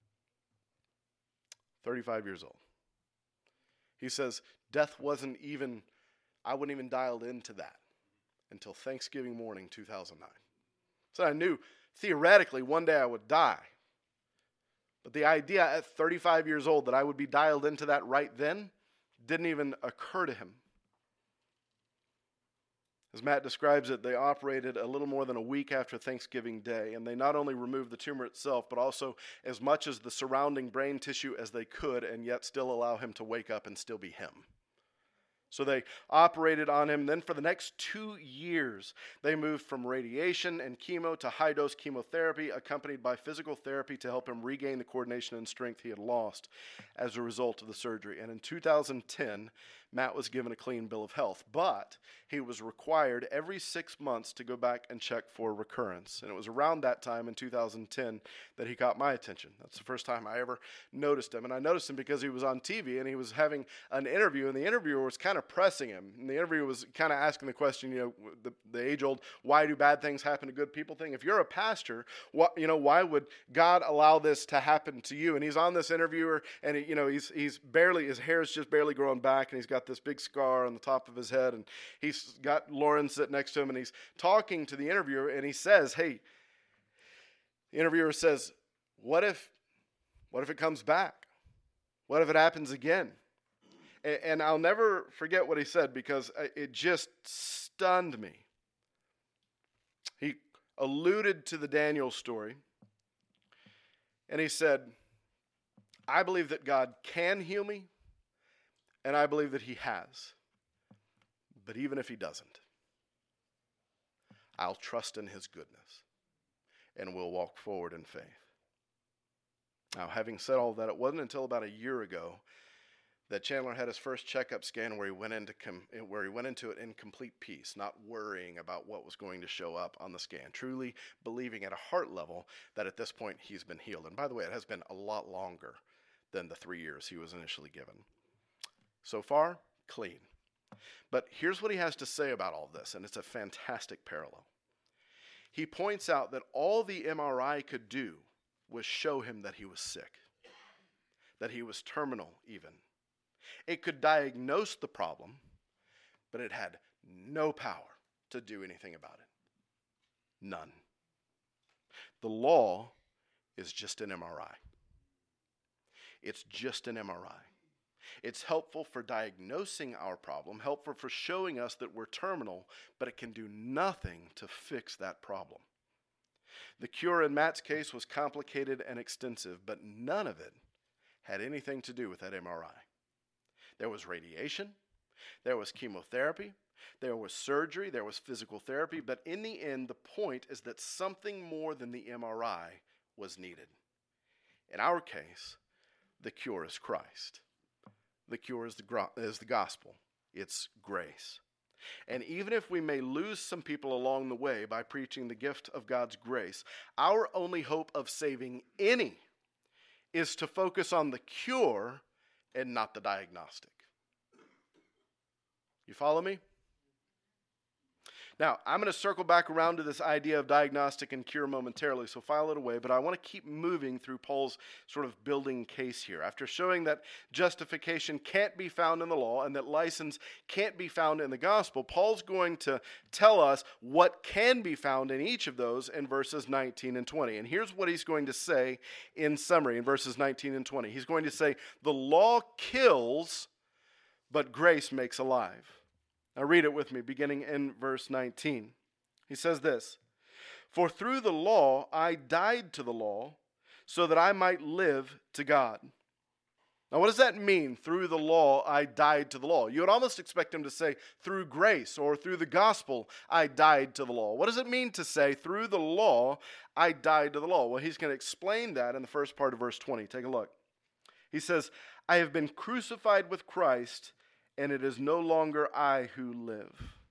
thirty-five years old. He says, death wasn't even, I wasn't even dialed into that until Thanksgiving morning, two thousand nine. So I knew, theoretically, one day I would die. But the idea at thirty-five years old that I would be dialed into that right then didn't even occur to him. As Matt describes it, they operated a little more than a week after Thanksgiving Day, and they not only removed the tumor itself, but also as much as the surrounding brain tissue as they could, and yet still allow him to wake up and still be him. So they operated on him. Then for the next two years, they moved from radiation and chemo to high-dose chemotherapy, accompanied by physical therapy to help him regain the coordination and strength he had lost as a result of the surgery. And in two thousand ten, Matt was given a clean bill of health, but he was required every six months to go back and check for recurrence. And it was around that time in two thousand ten that he caught my attention. That's the first time I ever noticed him. And I noticed him because he was on T V and he was having an interview, and the interviewer was kind of pressing him. And the interviewer was kind of asking the question, you know, the, the age-old, why do bad things happen to good people thing? If you're a pastor, what, you know, why would God allow this to happen to you? And he's on this interviewer, and he, you know, he's he's barely, his hair is just barely growing back, and he's got this big scar on the top of his head, and he's got Lauren sitting next to him, and he's talking to the interviewer, and he says, hey, the interviewer says, what if, what if it comes back? What if it happens again? And, and I'll never forget what he said, because it just stunned me. He alluded to the Daniel story, and he said, I believe that God can heal me, and I believe that he has. But even if he doesn't, I'll trust in his goodness, and we'll walk forward in faith. Now, having said all that, it wasn't until about a year ago that Chandler had his first checkup scan where he went into com- where he went into it in complete peace, not worrying about what was going to show up on the scan, truly believing at a heart level that at this point he's been healed. And by the way, it has been a lot longer than the three years he was initially given. So far, clean. But here's what he has to say about all this, and it's a fantastic parallel. He points out that all the M R I could do was show him that he was sick, that he was terminal even. It could diagnose the problem, but it had no power to do anything about it. None. The law is just an M R I. It's just an M R I. It's helpful for diagnosing our problem, helpful for showing us that we're terminal, but it can do nothing to fix that problem. The cure in Matt's case was complicated and extensive, but none of it had anything to do with that M R I. There was radiation, there was chemotherapy, there was surgery, there was physical therapy, but in the end, the point is that something more than the M R I was needed. In our case, the cure is Christ. The cure is the, gro- is the gospel. It's grace. And even if we may lose some people along the way by preaching the gift of God's grace, our only hope of saving any is to focus on the cure and not the diagnostic. You follow me? Now, I'm going to circle back around to this idea of diagnostic and cure momentarily, so file it away, but I want to keep moving through Paul's sort of building case here. After showing that justification can't be found in the law and that license can't be found in the gospel, Paul's going to tell us what can be found in each of those in verses nineteen and twenty. And here's what he's going to say in summary in verses nineteen and twenty. He's going to say, the law kills, but grace makes alive. Now read it with me, beginning in verse nineteen. He says this, for through the law I died to the law, so that I might live to God. Now what does that mean, through the law I died to the law? You would almost expect him to say, through grace, or through the gospel I died to the law. What does it mean to say, through the law I died to the law? Well, he's going to explain that in the first part of verse twenty. Take a look. He says, I have been crucified with Christ, and it is no longer I who live.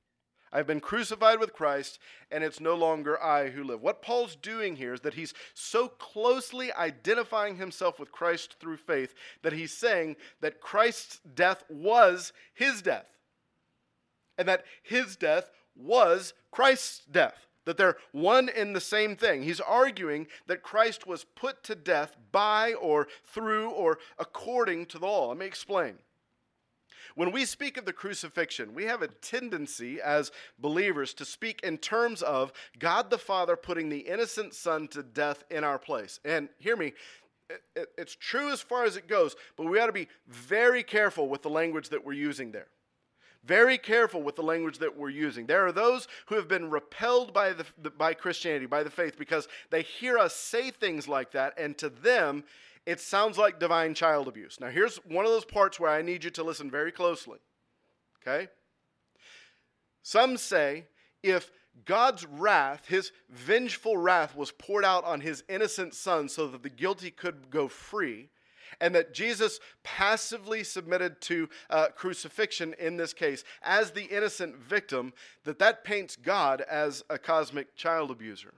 I've been crucified with Christ, and it's no longer I who live. What Paul's doing here is that he's so closely identifying himself with Christ through faith that he's saying that Christ's death was his death, and that his death was Christ's death, that they're one and the same thing. He's arguing that Christ was put to death by or through or according to the law. Let me explain. When we speak of the crucifixion, we have a tendency as believers to speak in terms of God the Father putting the innocent Son to death in our place. And hear me, it's true as far as it goes, but we ought to be very careful with the language that we're using there. Very careful with the language that we're using. There are those who have been repelled by the, the by Christianity, by the faith, because they hear us say things like that, and to them, it sounds like divine child abuse. Now, here's one of those parts where I need you to listen very closely. Okay? Some say if God's wrath, his vengeful wrath, was poured out on his innocent Son so that the guilty could go free, and that Jesus passively submitted to uh, crucifixion in this case as the innocent victim, that that paints God as a cosmic child abuser.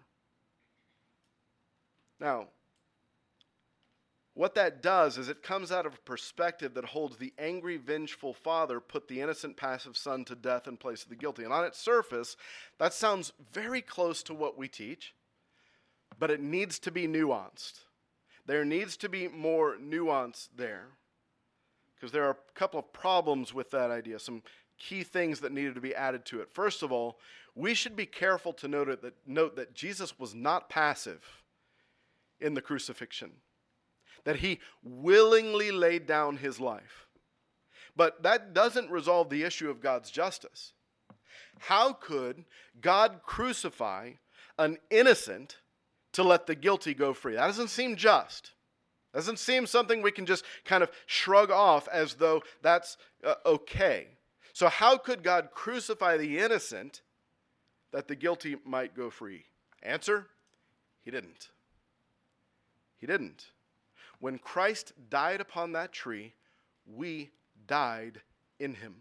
Now, what that does is it comes out of a perspective that holds the angry, vengeful father put the innocent, passive son to death in place of the guilty. And on its surface, that sounds very close to what we teach, but it needs to be nuanced. There needs to be more nuance there, because there are a couple of problems with that idea, some key things that needed to be added to it. First of all, we should be careful to note, it that, note that Jesus was not passive in the crucifixion, that he willingly laid down his life. But that doesn't resolve the issue of God's justice. How could God crucify an innocent to let the guilty go free? That doesn't seem just. Doesn't seem something we can just kind of shrug off as though that's uh, okay. So how could God crucify the innocent that the guilty might go free? Answer, he didn't. He didn't. When Christ died upon that tree, we died in him.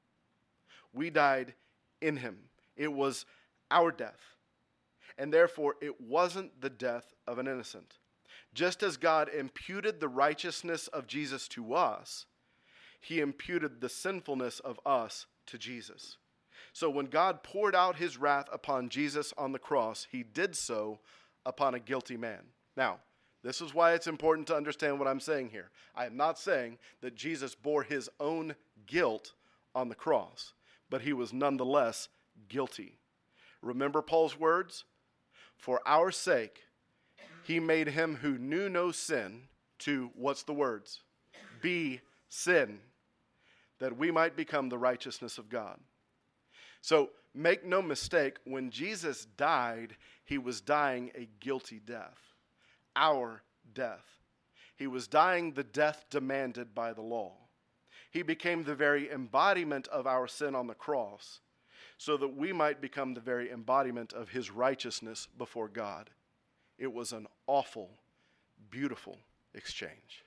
We died in him. It was our death. And therefore, it wasn't the death of an innocent. Just as God imputed the righteousness of Jesus to us, he imputed the sinfulness of us to Jesus. So when God poured out his wrath upon Jesus on the cross, he did so upon a guilty man. Now, this is why it's important to understand what I'm saying here. I am not saying that Jesus bore his own guilt on the cross, but he was nonetheless guilty. Remember Paul's words? For our sake, he made him who knew no sin to, what's the words? Be sin, that we might become the righteousness of God. So make no mistake, when Jesus died, he was dying a guilty death. Our death. He was dying the death demanded by the law. He became the very embodiment of our sin on the cross, so that we might become the very embodiment of his righteousness before God. It was an awful, beautiful exchange.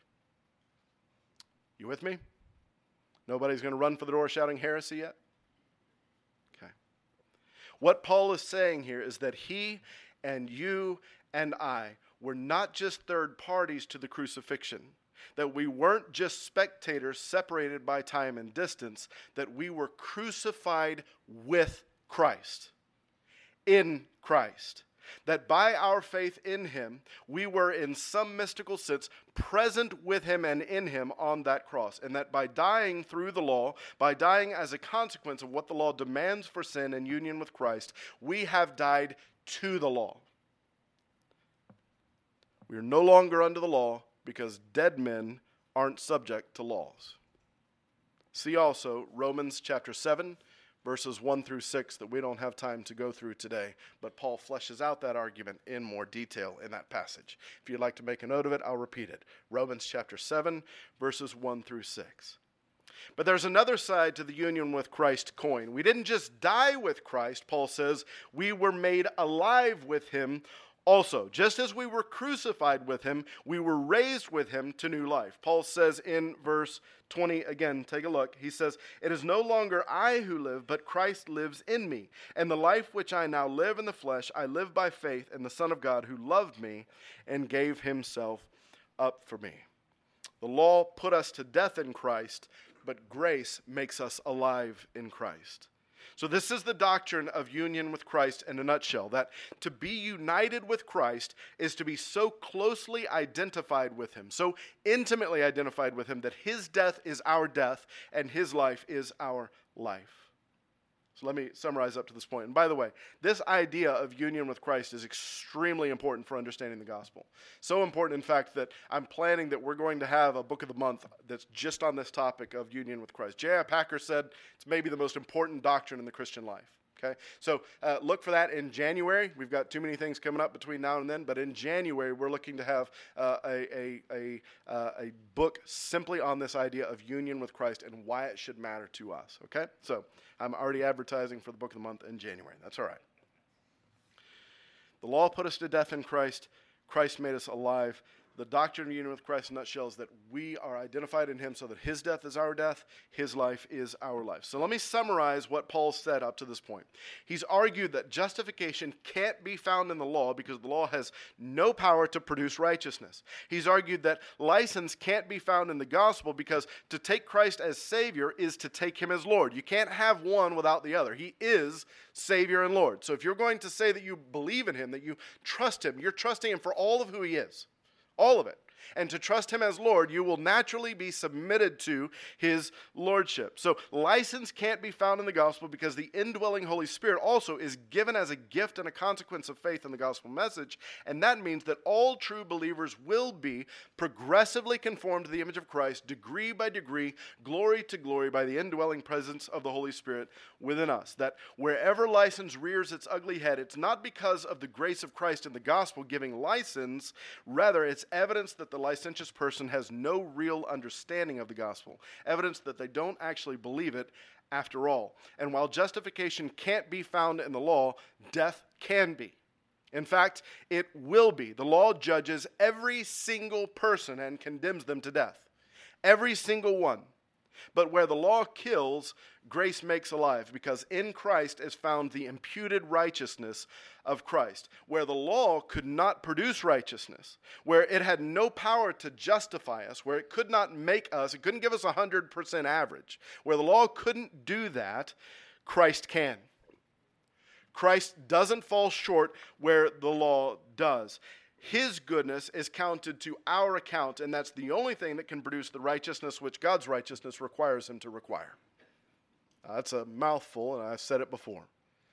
You with me? Nobody's going to run for the door shouting heresy yet? Okay. What Paul is saying here is that he and you and I were not just third parties to the crucifixion, that we weren't just spectators separated by time and distance, that we were crucified with Christ, in Christ. That by our faith in him, we were in some mystical sense present with him and in him on that cross. And that by dying through the law, by dying as a consequence of what the law demands for sin and union with Christ, we have died to the law. We are no longer under the law because dead men aren't subject to laws. See also Romans chapter seven, verses one through six, that we don't have time to go through today, but Paul fleshes out that argument in more detail in that passage. If you'd like to make a note of it, I'll repeat it. Romans chapter seven, verses one through six. But there's another side to the union with Christ coin. We didn't just die with Christ, Paul says, we were made alive with him Also, just as we were crucified with him, we were raised with him to new life. Paul says in verse twenty, again, take a look. He says, "It is no longer I who live, but Christ lives in me. And the life which I now live in the flesh, I live by faith in the Son of God who loved me and gave himself up for me." The law put us to death in Christ, but grace makes us alive in Christ. So this is the doctrine of union with Christ in a nutshell, that to be united with Christ is to be so closely identified with him, so intimately identified with him that his death is our death and his life is our life. So let me summarize up to this point. And by the way, this idea of union with Christ is extremely important for understanding the gospel. So important, in fact, that I'm planning that we're going to have a book of the month that's just on this topic of union with Christ. J I Packer said it's maybe the most important doctrine in the Christian life. Okay, so uh, look for that in January. We've got too many things coming up between now and then, but in January we're looking to have uh, a a a, uh, a book simply on this idea of union with Christ and why it should matter to us. Okay, so I'm already advertising for the book of the month in January. That's all right. The law put us to death in Christ. Christ made us alive. The doctrine of union with Christ in a nutshell is that we are identified in him so that his death is our death, his life is our life. So let me summarize what Paul said up to this point. He's argued that justification can't be found in the law because the law has no power to produce righteousness. He's argued that license can't be found in the gospel because to take Christ as Savior is to take him as Lord. You can't have one without the other. He is Savior and Lord. So if you're going to say that you believe in him, that you trust him, you're trusting him for all of who he is. All of it. And to trust him as Lord, you will naturally be submitted to his lordship. So license can't be found in the gospel because the indwelling Holy Spirit also is given as a gift and a consequence of faith in the gospel message. And that means that all true believers will be progressively conformed to the image of Christ, degree by degree, glory to glory, by the indwelling presence of the Holy Spirit within us. That wherever license rears its ugly head, it's not because of the grace of Christ in the gospel giving license. Rather, it's evidence that the licentious person has no real understanding of the gospel, evidence that they don't actually believe it after all. And while justification can't be found in the law, death can be. In fact, it will be. The law judges every single person and condemns them to death. Every single one. But where the law kills, grace makes alive, because in Christ is found the imputed righteousness of Christ. Where the law could not produce righteousness, where it had no power to justify us, where it could not make us, it couldn't give us a one hundred percent average, where the law couldn't do that, Christ can. Christ doesn't fall short where the law does. His goodness is counted to our account, and that's the only thing that can produce the righteousness which God's righteousness requires him to require. Now, that's a mouthful, and I've said it before.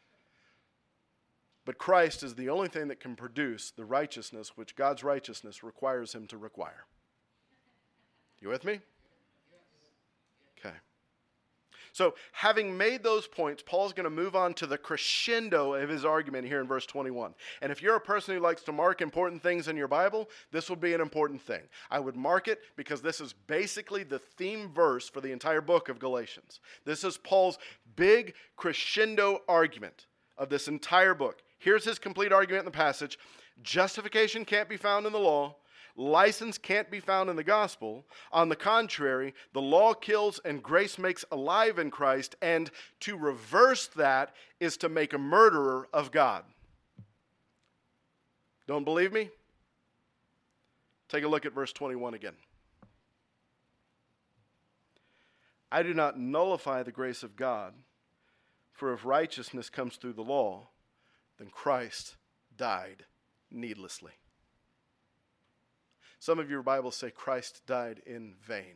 But Christ is the only thing that can produce the righteousness which God's righteousness requires him to require. You with me? Okay. So, having made those points, Paul's going to move on to the crescendo of his argument here in verse twenty-one. And if you're a person who likes to mark important things in your Bible, this will be an important thing. I would mark it because this is basically the theme verse for the entire book of Galatians. This is Paul's big crescendo argument of this entire book. Here's his complete argument in the passage. Justification can't be found in the law. License can't be found in the gospel. On the contrary, the law kills and grace makes alive in Christ, and to reverse that is to make a murderer of God. Don't believe me? Take a look at verse twenty-one again. I do not nullify the grace of God, for if righteousness comes through the law, then Christ died needlessly. Some of your Bibles say Christ died in vain.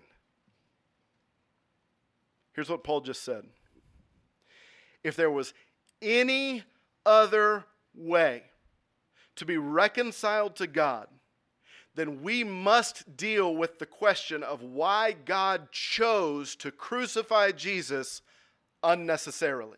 Here's what Paul just said. If there was any other way to be reconciled to God, then we must deal with the question of why God chose to crucify Jesus unnecessarily.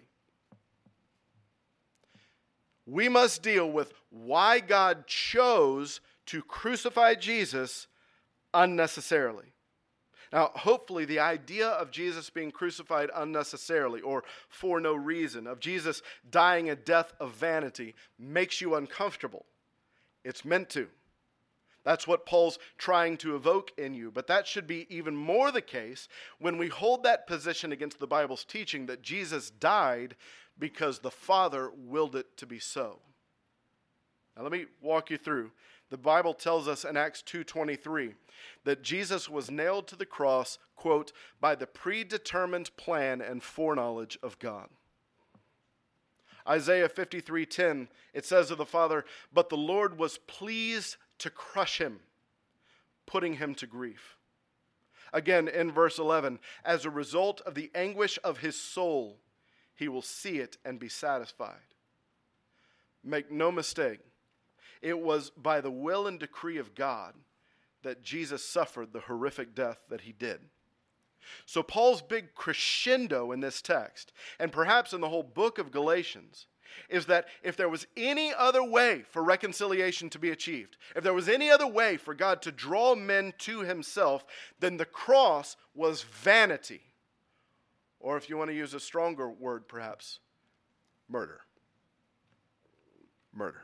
We must deal with why God chose to crucify Jesus unnecessarily. Now, hopefully the idea of Jesus being crucified unnecessarily or for no reason, of Jesus dying a death of vanity, makes you uncomfortable. It's meant to. That's what Paul's trying to evoke in you. But that should be even more the case when we hold that position against the Bible's teaching that Jesus died because the Father willed it to be so. Now let me walk you through. The Bible tells us in Acts two twenty-three that Jesus was nailed to the cross, quote, by the predetermined plan and foreknowledge of God. Isaiah fifty-three ten, it says of the Father, but the Lord was pleased to crush him, putting him to grief. Again, in verse eleven, as a result of the anguish of his soul, he will see it and be satisfied. Make no mistake, it was by the will and decree of God that Jesus suffered the horrific death that he did. So Paul's big crescendo in this text, and perhaps in the whole book of Galatians, is that if there was any other way for reconciliation to be achieved, if there was any other way for God to draw men to himself, then the cross was vanity. Or if you want to use a stronger word perhaps, murder. Murder.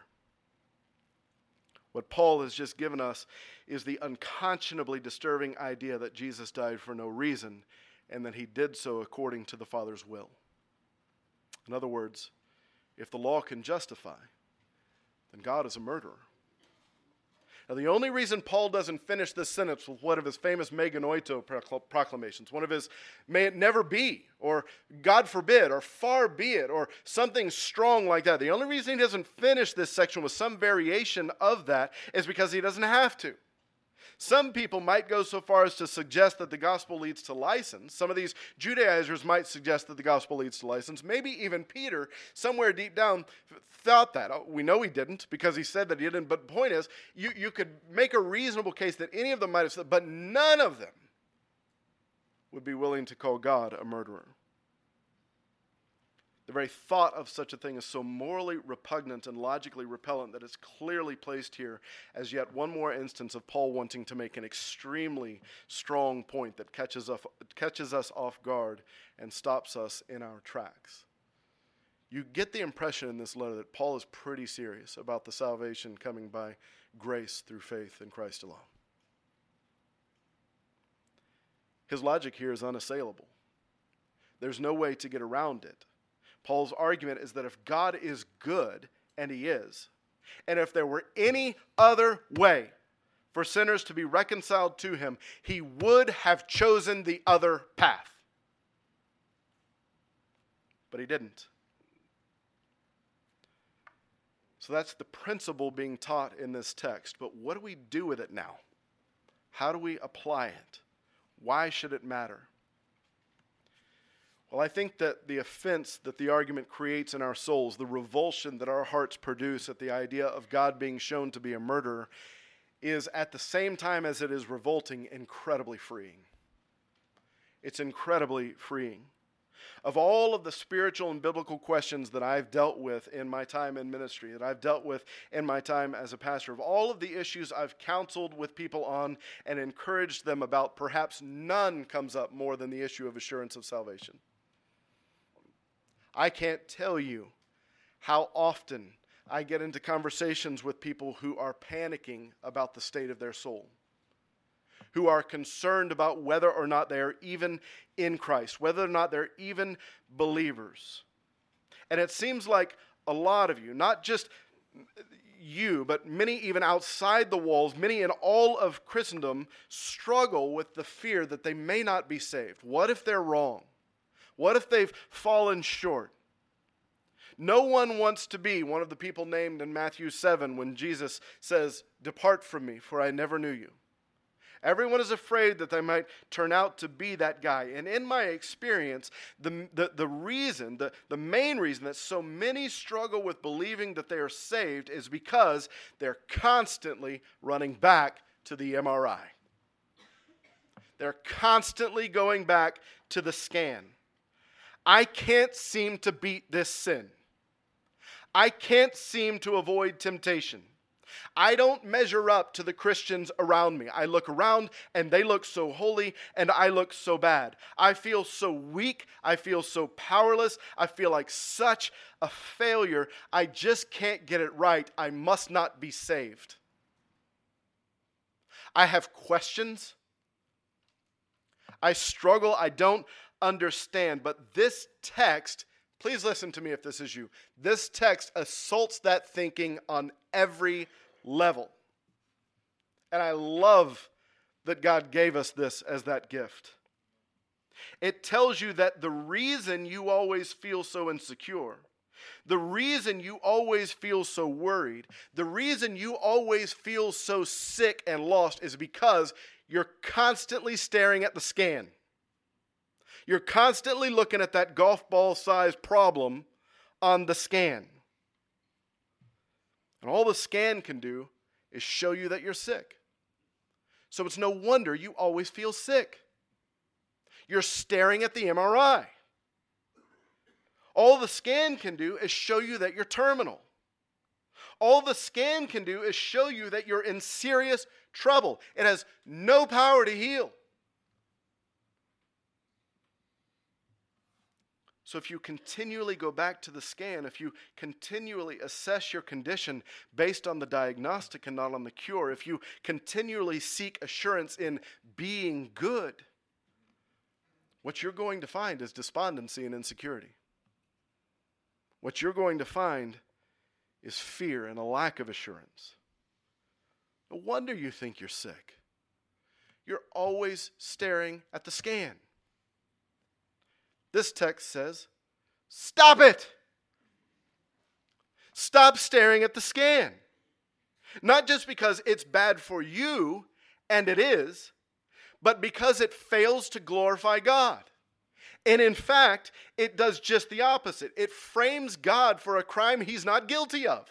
What Paul has just given us is the unconscionably disturbing idea that Jesus died for no reason and that he did so according to the Father's will. In other words, if the law can justify, then God is a murderer. Now, the only reason Paul doesn't finish this sentence with one of his famous me genoito proclamations, one of his may it never be, or God forbid, or far be it, or something strong like that. The only reason he doesn't finish this section with some variation of that is because he doesn't have to. Some people might go so far as to suggest that the gospel leads to license. Some of these Judaizers might suggest that the gospel leads to license. Maybe even Peter, somewhere deep down, thought that. Oh, we know he didn't because he said that he didn't. But the point is, you, you could make a reasonable case that any of them might have said, but none of them would be willing to call God a murderer. The very thought of such a thing is so morally repugnant and logically repellent that it's clearly placed here as yet one more instance of Paul wanting to make an extremely strong point that catches us, catches us off guard and stops us in our tracks. You get the impression in this letter that Paul is pretty serious about the salvation coming by grace through faith in Christ alone. His logic here is unassailable. There's no way to get around it. Paul's argument is that if God is good, and he is, and if there were any other way for sinners to be reconciled to him, he would have chosen the other path. But he didn't. So that's the principle being taught in this text. But what do we do with it now? How do we apply it? Why should it matter? Well, I think that the offense that the argument creates in our souls, the revulsion that our hearts produce at the idea of God being shown to be a murderer, is at the same time as it is revolting, incredibly freeing. It's incredibly freeing. Of all of the spiritual and biblical questions that I've dealt with in my time in ministry, that I've dealt with in my time as a pastor, of all of the issues I've counseled with people on and encouraged them about, perhaps none comes up more than the issue of assurance of salvation. I can't tell you how often I get into conversations with people who are panicking about the state of their soul, who are concerned about whether or not they are even in Christ, whether or not they're even believers. And it seems like a lot of you, not just you, but many even outside the walls, many in all of Christendom, struggle with the fear that they may not be saved. What if they're wrong? What if they've fallen short? No one wants to be one of the people named in Matthew seven when Jesus says, "Depart from me, for I never knew you." Everyone is afraid that they might turn out to be that guy. And in my experience, the, the, the reason, the, the main reason that so many struggle with believing that they are saved is because they're constantly running back to the M R I. They're constantly going back to the scan. I can't seem to beat this sin. I can't seem to avoid temptation. I don't measure up to the Christians around me. I look around and they look so holy and I look so bad. I feel so weak. I feel so powerless. I feel like such a failure. I just can't get it right. I must not be saved. I have questions. I struggle. I don't understand. But this text, please listen to me if this is you. This text assaults that thinking on every level. And I love that God gave us this as that gift. It tells you that the reason you always feel so insecure, the reason you always feel so worried, the reason you always feel so sick and lost is because you're constantly staring at the scan. You're constantly looking at that golf ball-sized problem on the scan. And all the scan can do is show you that you're sick. So it's no wonder you always feel sick. You're staring at the M R I. All the scan can do is show you that you're terminal. All the scan can do is show you that you're in serious trouble. It has no power to heal. So if you continually go back to the scan, if you continually assess your condition based on the diagnostic and not on the cure, if you continually seek assurance in being good, what you're going to find is despondency and insecurity. What you're going to find is fear and a lack of assurance. No wonder you think you're sick. You're always staring at the scan. This text says, stop it. Stop staring at the scan. Not just because it's bad for you, and it is, but because it fails to glorify God. And in fact, it does just the opposite. It frames God for a crime he's not guilty of.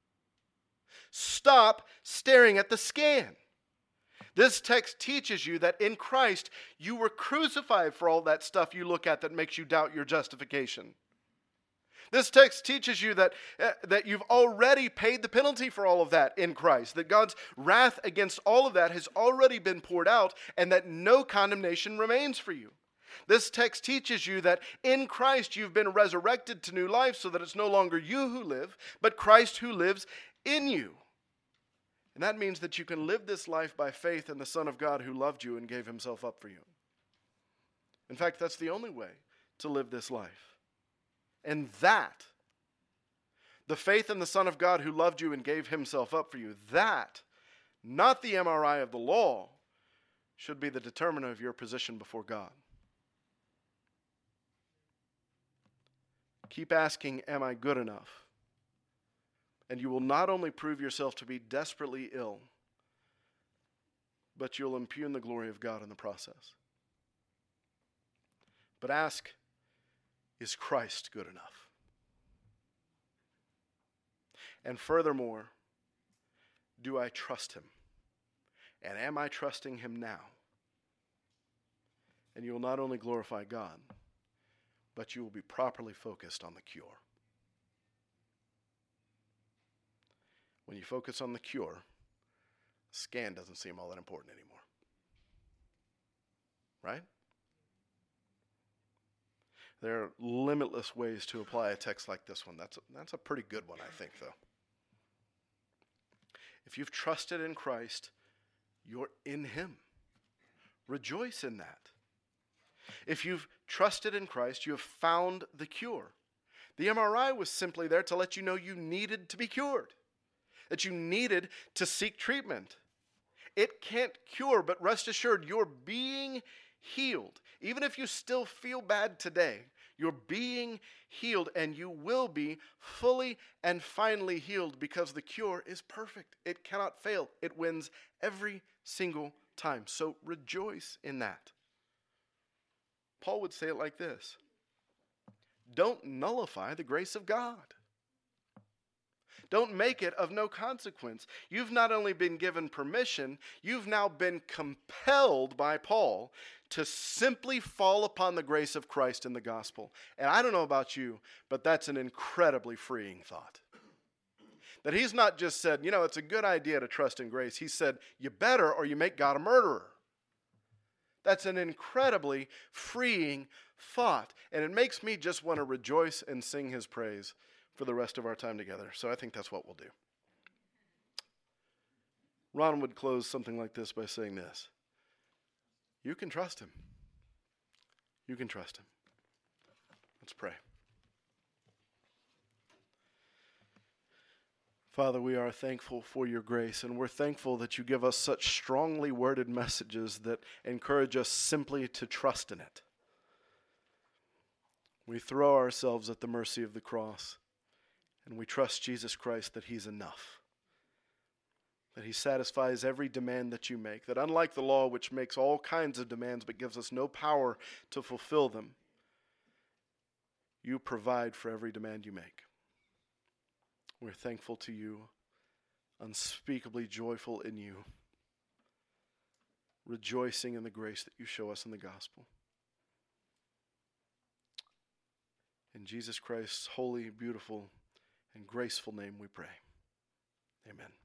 Stop staring at the scan. This text teaches you that in Christ, you were crucified for all that stuff you look at that makes you doubt your justification. This text teaches you that, uh, that you've already paid the penalty for all of that in Christ, that God's wrath against all of that has already been poured out, and that no condemnation remains for you. This text teaches you that in Christ you've been resurrected to new life so that it's no longer you who live, but Christ who lives in you. And that means that you can live this life by faith in the Son of God who loved you and gave himself up for you. In fact, that's the only way to live this life. And that, the faith in the Son of God who loved you and gave himself up for you, that, not the M R I of the law, should be the determiner of your position before God. Keep asking, am I good enough? And you will not only prove yourself to be desperately ill, but you'll impugn the glory of God in the process. But ask, is Christ good enough? And furthermore, do I trust him? And am I trusting him now? And you will not only glorify God, but you will be properly focused on the cure. When you focus on the cure, the scan doesn't seem all that important anymore. Right? There are limitless ways to apply a text like this one. That's a, that's a pretty good one, I think, though. If you've trusted in Christ, you're in him. Rejoice in that. If you've trusted in Christ, you have found the cure. The M R I was simply there to let you know you needed to be cured, that you needed to seek treatment. It can't cure, but rest assured, you're being healed. Even if you still feel bad today, you're being healed, and you will be fully and finally healed because the cure is perfect. It cannot fail. It wins every single time. So rejoice in that. Paul would say it like this: don't nullify the grace of God. Don't make it of no consequence. You've not only been given permission, you've now been compelled by Paul to simply fall upon the grace of Christ in the gospel. And I don't know about you, but that's an incredibly freeing thought. That he's not just said, you know, it's a good idea to trust in grace. He said, you better or you make God a murderer. That's an incredibly freeing thought. And it makes me just want to rejoice and sing his praise for the rest of our time together. So I think that's what we'll do. Ron would close something like this by saying this. You can trust him. You can trust him. Let's pray. Father, we are thankful for your grace, and we're thankful that you give us such strongly worded messages that encourage us simply to trust in it. We throw ourselves at the mercy of the cross, and we trust Jesus Christ that he's enough, that he satisfies every demand that you make, that unlike the law, which makes all kinds of demands but gives us no power to fulfill them, you provide for every demand you make. We're thankful to you, unspeakably joyful in you, rejoicing in the grace that you show us in the gospel. In Jesus Christ's holy, beautiful, and graceful name we pray. Amen.